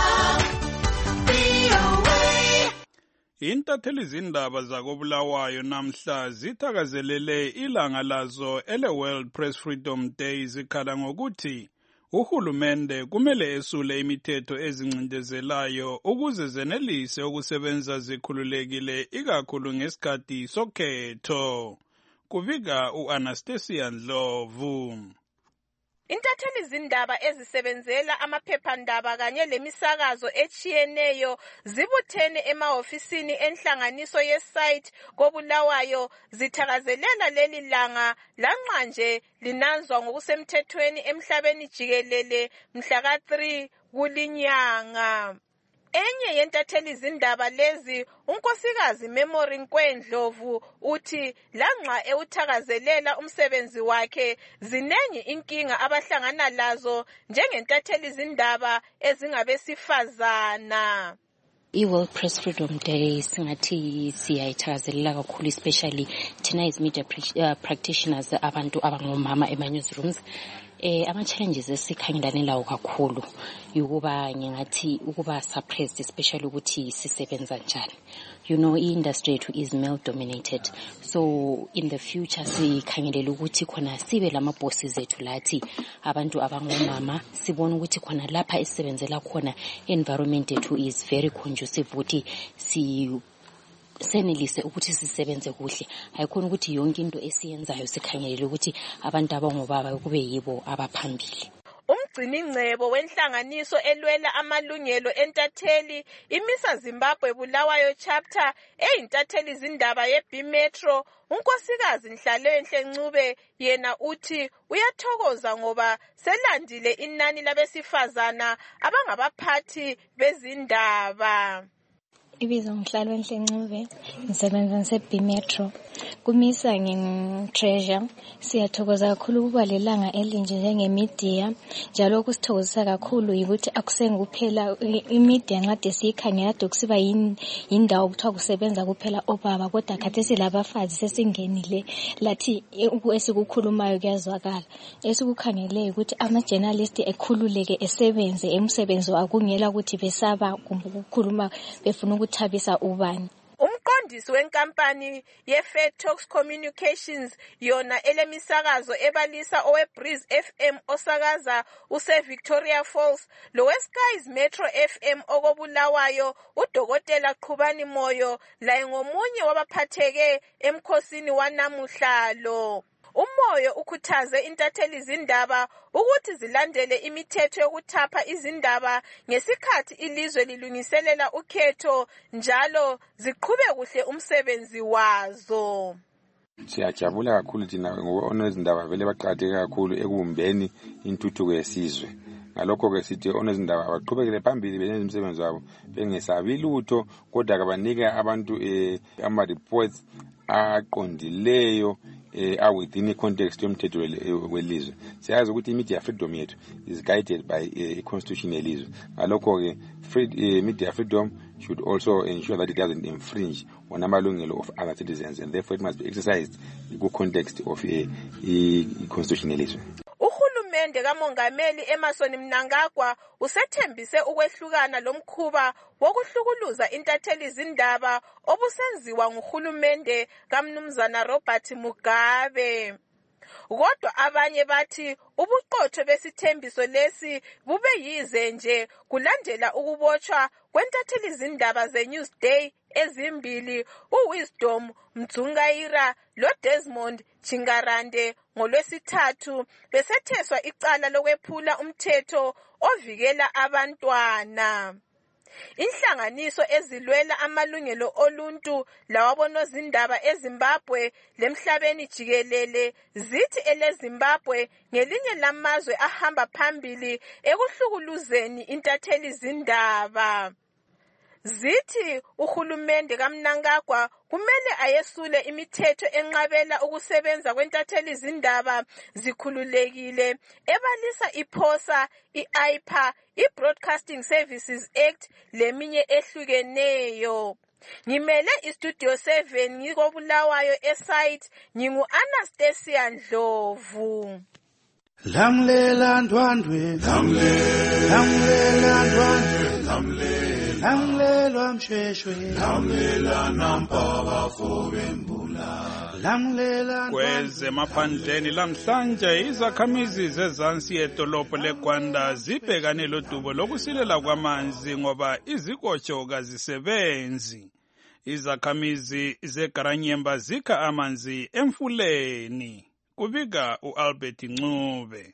Intatheli zindaba zakobulawayo namhla zithakazelele ilanga lazo ele World Press Freedom Day zikhala ngokuthi uhulumende kumele esule imithetho ezincindezelayo ukuze zenelise ukusebenza zikhululekile ikakhulu ngesikhathi sokhetho. Kuvika uAnastasia Ndlovu. Intatheli zindaba ezisebenzela amaphephandaba kanye lemisakazo echiyeneyo zibuthene emahofisini enhlanganiso yesite kobulawayo zithakazelela leli langa lanqanje linanzwa ngokusemthethweni emhlabeni jikelele mhla ka three kulinyanga. Enye yentatheli zindaba lezi unkosikazi Memory Nkwendlovu uthi lanxa ewuthakazelela umsebenzi wakhe zinengi inkinga abahlangana lazo njengentatheli zindaba ezingabesifazana. I-World Press Freedom Day singathi siyayithakazelela kakhulu, especially thina as media uh, practitioners abantu abangomama ema-newsrooms. Eh ama-challenges esikhangelane lawo kakhulu yukuba ngingathi ukuba suppressed, especially ukuthi sisebenza njani. You know, i-industry yethu is male dominated, so in the future sikhangelela ukuthi khona sibe lama-bosses ethu lathi abantu abangomama, sibona ukuthi khona lapha esisebenzela khona environment yethu is very conducive ukuthi si senelise ukuthi sisebenze kuhle. Hayikhona ukuthi yonke into esiyenzayo sikhangelele ukuthi abantu abangobaba kube yibo abaphambili. Umgcini ngcebo wenhlanganiso elwela amalungelo entatheli imisa Zimbabwe Bulawayo chapter eyintatheli zindaba yeB Metro, unkosikazi Nhlalonhle Ncube yena uthi uyathokoza ngoba selandile inani labesifazana abangabaphathi bezindaba. Ibizo Nhlalonhle Ncube, ngisebenza ngeB Metro. Kumisa ngi-treasure. Siyathokoza kakhulu ukuba lelanga elinje njengemedia. Njalo okusithokozisa kakhulu ukuthi akusengikuphela imedia nqade siyikhangela dokusiba yindawo kuthiwa kusebenza kuphela obaba, kodwa khathesi labafazi sesingenile lathi esikukhulumayo kuyazwakala. Esikukhangeleyo ukuthi ama-journalist ekhululeke esebenze emsebenzi akungela ukuthi besaba kumbe ukukhuluma befuna ukuthabisa ubani. Umqondisi wenkampani ye-Fair Talks Communications yona elemisakazo ebalisa oweBreeze F M osakaza use-Victoria Falls lowe-Skies Metro F M okobulawayo uDokotela Qhubani Moyo laye ngomunye wabaphatheke emkhosini wanamuhla lo. Umoyo ukhuthaze intatheli zindaba ukuthi zilandele imithetho yokuthapha izindaba ngesikhathi ilizwe lilungiselela ukhetho njalo ziqhube kuhle umsebenzi wazo. Siyajabula kakhulu thina ngoba onezindaba vele baqhatheke kakhulu ekubumbeni intuthuko yesizwe. Ngalokho ke sithi onezindaba abaqhubekele phambili benze umsebenzi wabo bengesabi lutho, kodwa kabanike abantu ama reports aqondileyo eh within the context yomthetho welizwe. Siyazi ukuthi media freedom yethu is guided by a constitution yelizwe. Ngalokho ke free media freedom should also ensure that it doesn't infringe on amalungelo of other citizens, and therefore it must be exercised in the context of a, a constitution yelizwe. Uhulumende kamongameli Emmerson Mnangagwa usethembise ukwehlukana lomkhuba wokuhlukuluza intatheli zindaba obusenziwa nguhulumende kaMnumzana Robert Mugabe. Kodwa abanye bathi ubuqotho besithembiso lesi bube yize nje kulandela ukubotshwa kwentatheli zindaba zeNewsday ezimbili uWisdom Mdzungayira loDesmond Chingarande ngolwesithathu besetheswa icala lokwephula umthetho ovikela abantwana. Inhlanganiso ezilwela amalungelo oluntu lawabonozindaba eZimbabwe lemhlabeni jikelele zithi eleZimbabwe ngelinye lamazwe ahamba phambili ekuhlukuluzeni intatheli zindaba. Zithi uhulumende kaMnangagwa kumele ayesule imithetho enqabela ukusebenza kwentatheli zindaba zikhululekile ebalisa iphosa, i-I P A, i-Broadcasting Services Act leminye ehlukeneyo. Ngimele iStudio seven ngikobulawayo esite ngingu Anastasia Ndlovu. Lamlela ndwandwe lamlela ndwandwe lamlela lamlela msheshwe lamlela nampaba fobembula lamlela kwezemaphandleni lamhlanje izakhamizi zezansi edolobho leGwanda zibhekane lodubo lokusilela kwamanzi ngoba izikotsho kazisebenzi. Izakhamizi zeGaranyemba zikha amanzi emfuleni. Kubika uAlbert Ncube.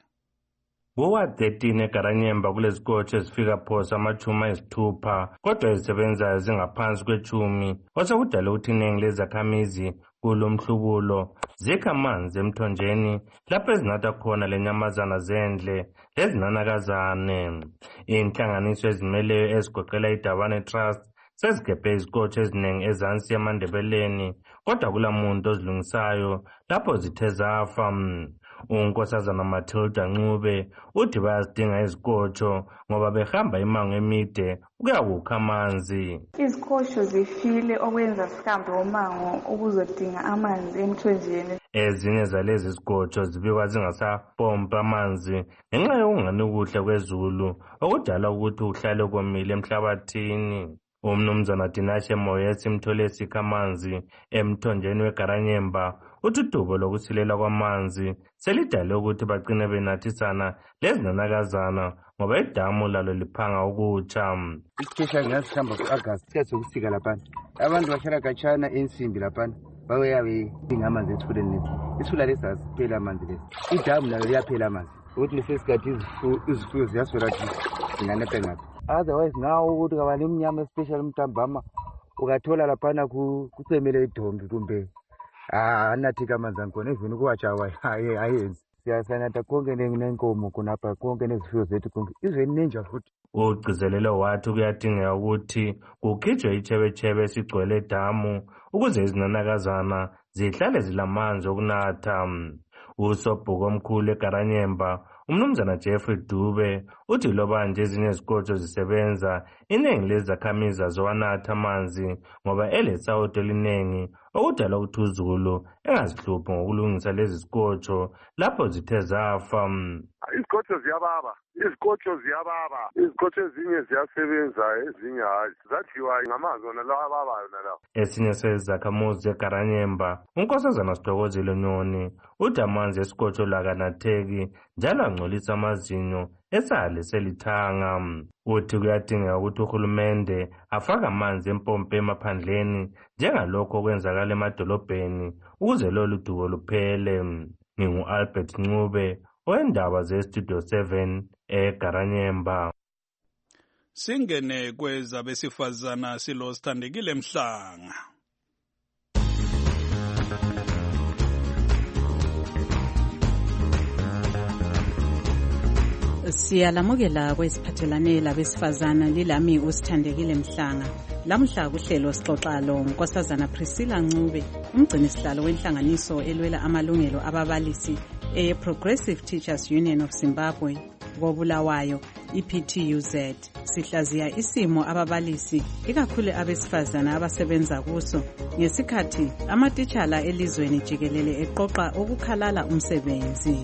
Kuwa thirteen eGaranyemba kulezikotsho ezifika phosa amachumi ayisithupha kodwa ezisebenzayo zingaphansi kwechumi osekudala ukuthi iningi lezakhamizi kulomhlubulo zikha amanzi emthonjeni lapho ezinatha khona lenyamazana zendle lezinanakazane. Inhlanganiso ezimeleyo ezigoqela iDabane Trust sezigebhe izikotsho eziningi ezansi yamandebeleni kodwa kulamuntu ozilungisayo lapho zithe zafa. Unkosazana Matilda Ncube uthi bayazidinga izikotsho ngoba behamba imango emide ukuyakukha amanzi. Izikotsho zifile okwenza sihambe umango ukuzodinga amanzi emthonjeni. Ezinye zalezi zikotsho zibikwa zingasapompa amanzi ngenxa yokungani kuhle kwezulu okudala ukuthi uhlale komile emhlabathini. Umnumzana Dinashe Moyesi imthole sikha amanzi emthonjeni weGaranyemba uthi udubo lokusilela kwamanzi selidale ukuthi baqine benathisana lezinanakazana ngoba idamu lalo liphanga ukutsha. Isikesha ngasihamba ku-August sikhathi sokusika laphana abantu bahlala katshana ensimbi laphana bayabe dinga amanzi esifuleni lesi isifula lesi asiphela amanzi lesi idamu lalo liyaphela amanzi ukuthi lesesikhathi izifuyo ziyaswela ukuthi zinganethe ngaphi. Otherwise ngawo ukuthi kabani imnyama especially mntambama ukathola laphana kucemele idombi kumbe anathika amanzi ankhona even ukuwatshawa ayenzi. Siyasanatha konke nenkomo khonapha konke nezifuyo zethu konke even nenja futhi. Ugcizelelo wathi kuyadingeka ukuthi kukhitshwe ichebechebe esigcwele edamu ukuze izinanakazana zihlale zilamanzi okunatha. Usobhuko omkhulu eGaranyemba umnumzana Jeffrey Dube uthi loba nje ezinye izikotsho zisebenza iningi lezakhamizi azowanatha amanzi ngoba elesawuto eliningi okudala ukuthi uzulu engazihluphi ngokulungisa lezi zikotsho lapho zithe zafa. Izikotsho ziyababa izikotsho ziyababa izikotsho ezinye ziyasebenza ezinye hayi zadliwa ngamanzi wona lawa ababayo nalawo. Esinye sezakhamuzi zeGaranyemba unkosazana Sithokozile Nyoni uthi amanzi esikotsho lakanatheki njalo angcolisa amazinyo esale selithanga. Uthi kuyadingeka ukuthi uhulumende afake amanzi empompi emaphandleni njengalokho okwenzakala emadolobheni ukuze lolu dubo luphele. Ngingu-Albert Ncube oyendaba zeStudio seven eGaranyemba. Singene kwezabesifazana silo Sithandekile Mhlanga. Siyalamukela kwesiphathelane labesifazana lilami uSithandekile Mhlanga. Lamhla kuhlelo sixoxa lo Nkosazana Priscilla Ncube, umgcini sihlalo wenhlanganiso elwela amalungelo ababalisi e-Progressive Teachers Union of Zimbabwe kobulawayo I P T U Z. Sihlaziya isimo ababalisi ikakhulu abesifazana abasebenza kuso ngesikhathi amatitshala elizweni jikelele eqoqa ukukhalala umsebenzi.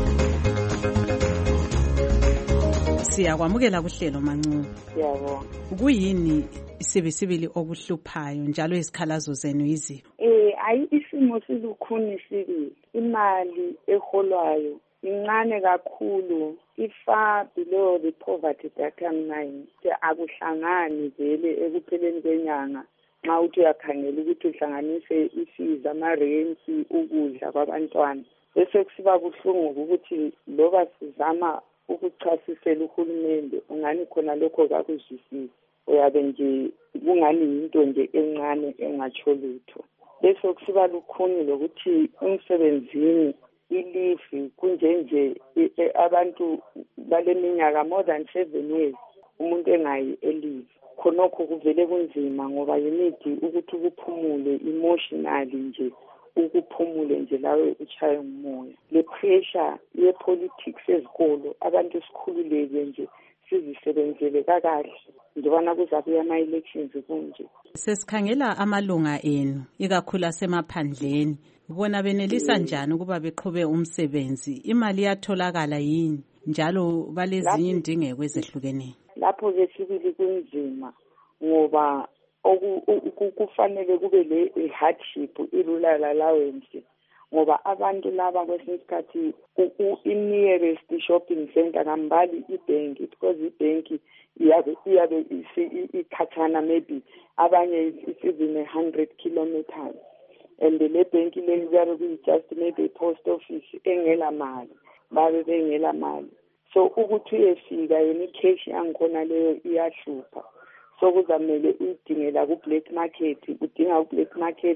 Siyakwamukela kuhlelo Mancube. Yebo. Kuyini isibisibili okuhluphayo njalo izikhalazo zenu yiziphi? Eh ayi isimo isimo silukhuni sibili. Imali eholwayo incane kakhulu, ifar below the poverty datum line. Akuhlangani vele ekupheleni kwenyanga nxa uthi uyakhangela ukuthi uhlanganise isiza, amarensi, ukudla kwabantwana. Bese kusiba buhlungu ukuthi loba sizama ukuchasisela uhulumende ungani khona lokho kakuzwisisi. Uyabe nje kungani yinto nje encane engatsho lutho. Bese kusiba lukhuni lokuthi umsebenzini ilifi kunjenje abantu baleminyaka more than seven years umuntu engayi elive. Khonokho kuvele kunzima ngoba yimidi ukuthi ukuphumule emotionally nje, ukuphumule nje lawe uchaye umoya. Le pressure ye politics ezikolo abantu sikhululeke nje sizisebenzele kakahle ndibona kuzabuya ama elections kunje. Sesikhangela amalunga enu ikakhulu asemaphandleni, bona benelisa njani ukuba beqhube umsebenzi? Imali yatholakala yini njalo balezinye indingeko ezehlukeneyo? Lapho ke sibili kunzima ngoba kufanele kube le hardship, i-rural allowance, ngoba abantu laba kwesinye isikhathi i-nearest shopping center kambali ibhenki, because ibhenki iyabe iyabe ikhathana, maybe abanye isizini one hundred kilometers, and le bhenki le kuyabe kuyi-just maybe post office engela mali, babe bengela mali. So ukuthi uyefika yena i-cash yangikhona leyo iyahlupha. So kuzamele uyidingela ku-black market, udinga ku-black market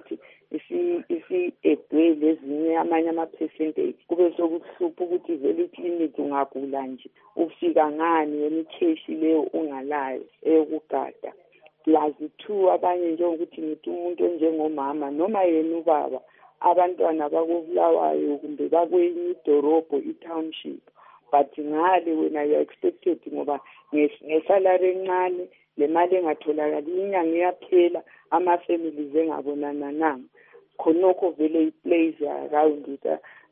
isi-edwe lezinye amanye ama-percentage. Kube sokuhlupha ukuthi vele iklinikhi ungagula nje ufika ngani yena i-cash leyo ungalayo eyokugada. Plus two, abanye njengokuthi ngithi umuntu onjengomama noma yena ubaba, abantwana bakubulawayo kumbe bakwenye idorobho, i-township, but ngale wena you are expected ngoba ngesalary encane le mali engatholakali inyanga iyaphela, ama-families engabonana nanga. Khonokho vele i-plays around with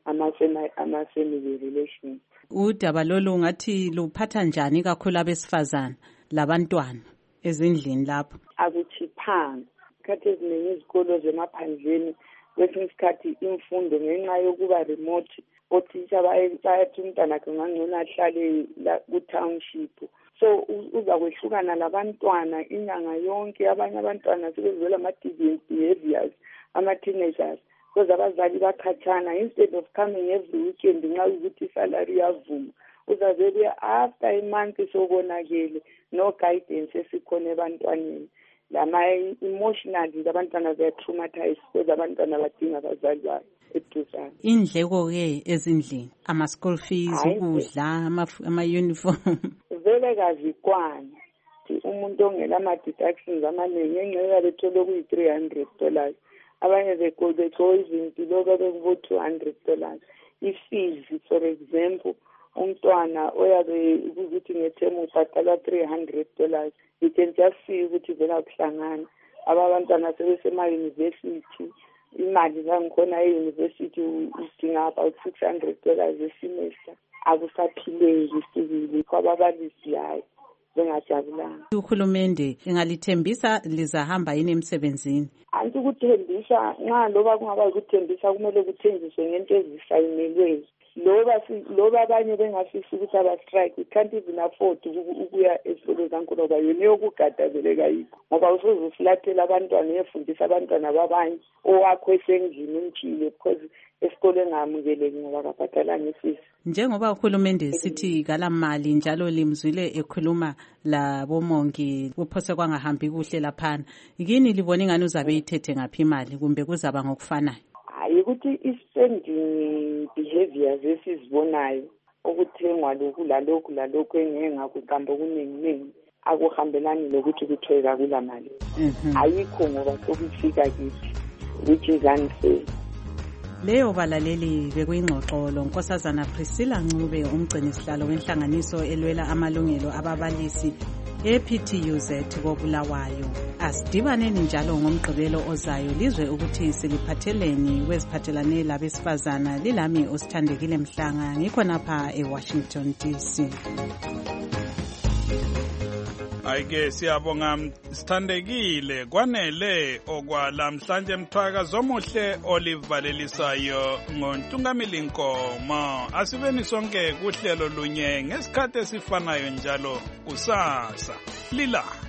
ama-family relations. Udaba lolu ngathi luphatha njani kakhulu abesifazana labantwana ezindlini lapho? Akuchiphanga. Isikhathi eziningi izikolo zemaphandleni kwesinye isikhathi imfundo ngenxa yokuba remote, othisha bayathi umntwana kungangcono ahlale ku-township. So uza kwehlukana labantwana inyanga yonke. Abanye abantwana sebezela ama-deviant behaviors, ama-teenagers, because abazali bakhatshana. Instead of coming every weekend nxa ukuthi isalary yavuma, uzavele after a month sobonakele no guidance esikhona ebantwaneni. Lama-emotionally abantwana they-traumatized because abantwana badinga abazali babo eduzane. Indleko-ke ezindlini, ama-school fees, ukudla, ama-uniform, vele kazikwana. Umuntu ongela ama-deductions amaningi engxenye bethole kuyi-three hundred dollars, abanye begqo izinto bekubo-two hundred dollars. I-fees, for example, umntwana oyabe ukuthi ngethemu ubhadala three hundred dollars, you can just see ukuthi vela kuhlangana. Abantwana sebesema-university, imali zangikhona e-university udinga about six hundred dollars a-semester. Akusaphileki sibili kwababalisi hayi bengajabulanga. Uhulumende engalithembisa lizahamba yini emsebenzini? Anti ukuthembisa nxa loba kungaba ukuthembisa kumele kuthenjiswe ngento ezisayinelweyo. Loba loba abanye bengafisi ukuthi aba-strike, we can't even afford ukuya ezikolo zankulu ngoba yona yokugadazela yikho. Ngoba usoze ufulathela abantwana uyefundisa abantwana babanye owakho esendlini umtshile because esikole engamukeleki ngoba kabhadalanga ifisi. Njengoba uhulumende sithi kala mali njalo limzwile ekhuluma labomongi kuphose kwangahambi kuhle laphana, yini libona ingane uzabe ithethe ngaphi imali kumbe kuzaba ngokufanayo? Hayi ukuthi i-spending behaviors esizibonayo ukuthengwa lokhu lalokhu lalokhu engeke ngakuqamba okuningi akuhambelani lokuthi kuthola kula mali. Ayikho ngoba sokufika kithi which is unfair. Leyo balaleli bekuyingxoxo lonkosazana Priscilla Ncube, umgcini sihlalo wenhlanganiso elwela amalungelo ababalisi e-P T U Z koBulawayo. Asidibaneni njalo ngomgqibelo ozayo lizwe ukuthi siliphatheleni kweziphathelane labesifazana. Lilami Osithandekile Mhlanga, ngikho napha eWashington D C. Ayike siyabonga sithandekile kwanele okwalamhlanje emthwakazo omuhle olivalelisayo ngoNtungamili Nkomo. Asibeni sonke kuhlelo lunye ngesikhathi esifanayo njalo kusasa. Lila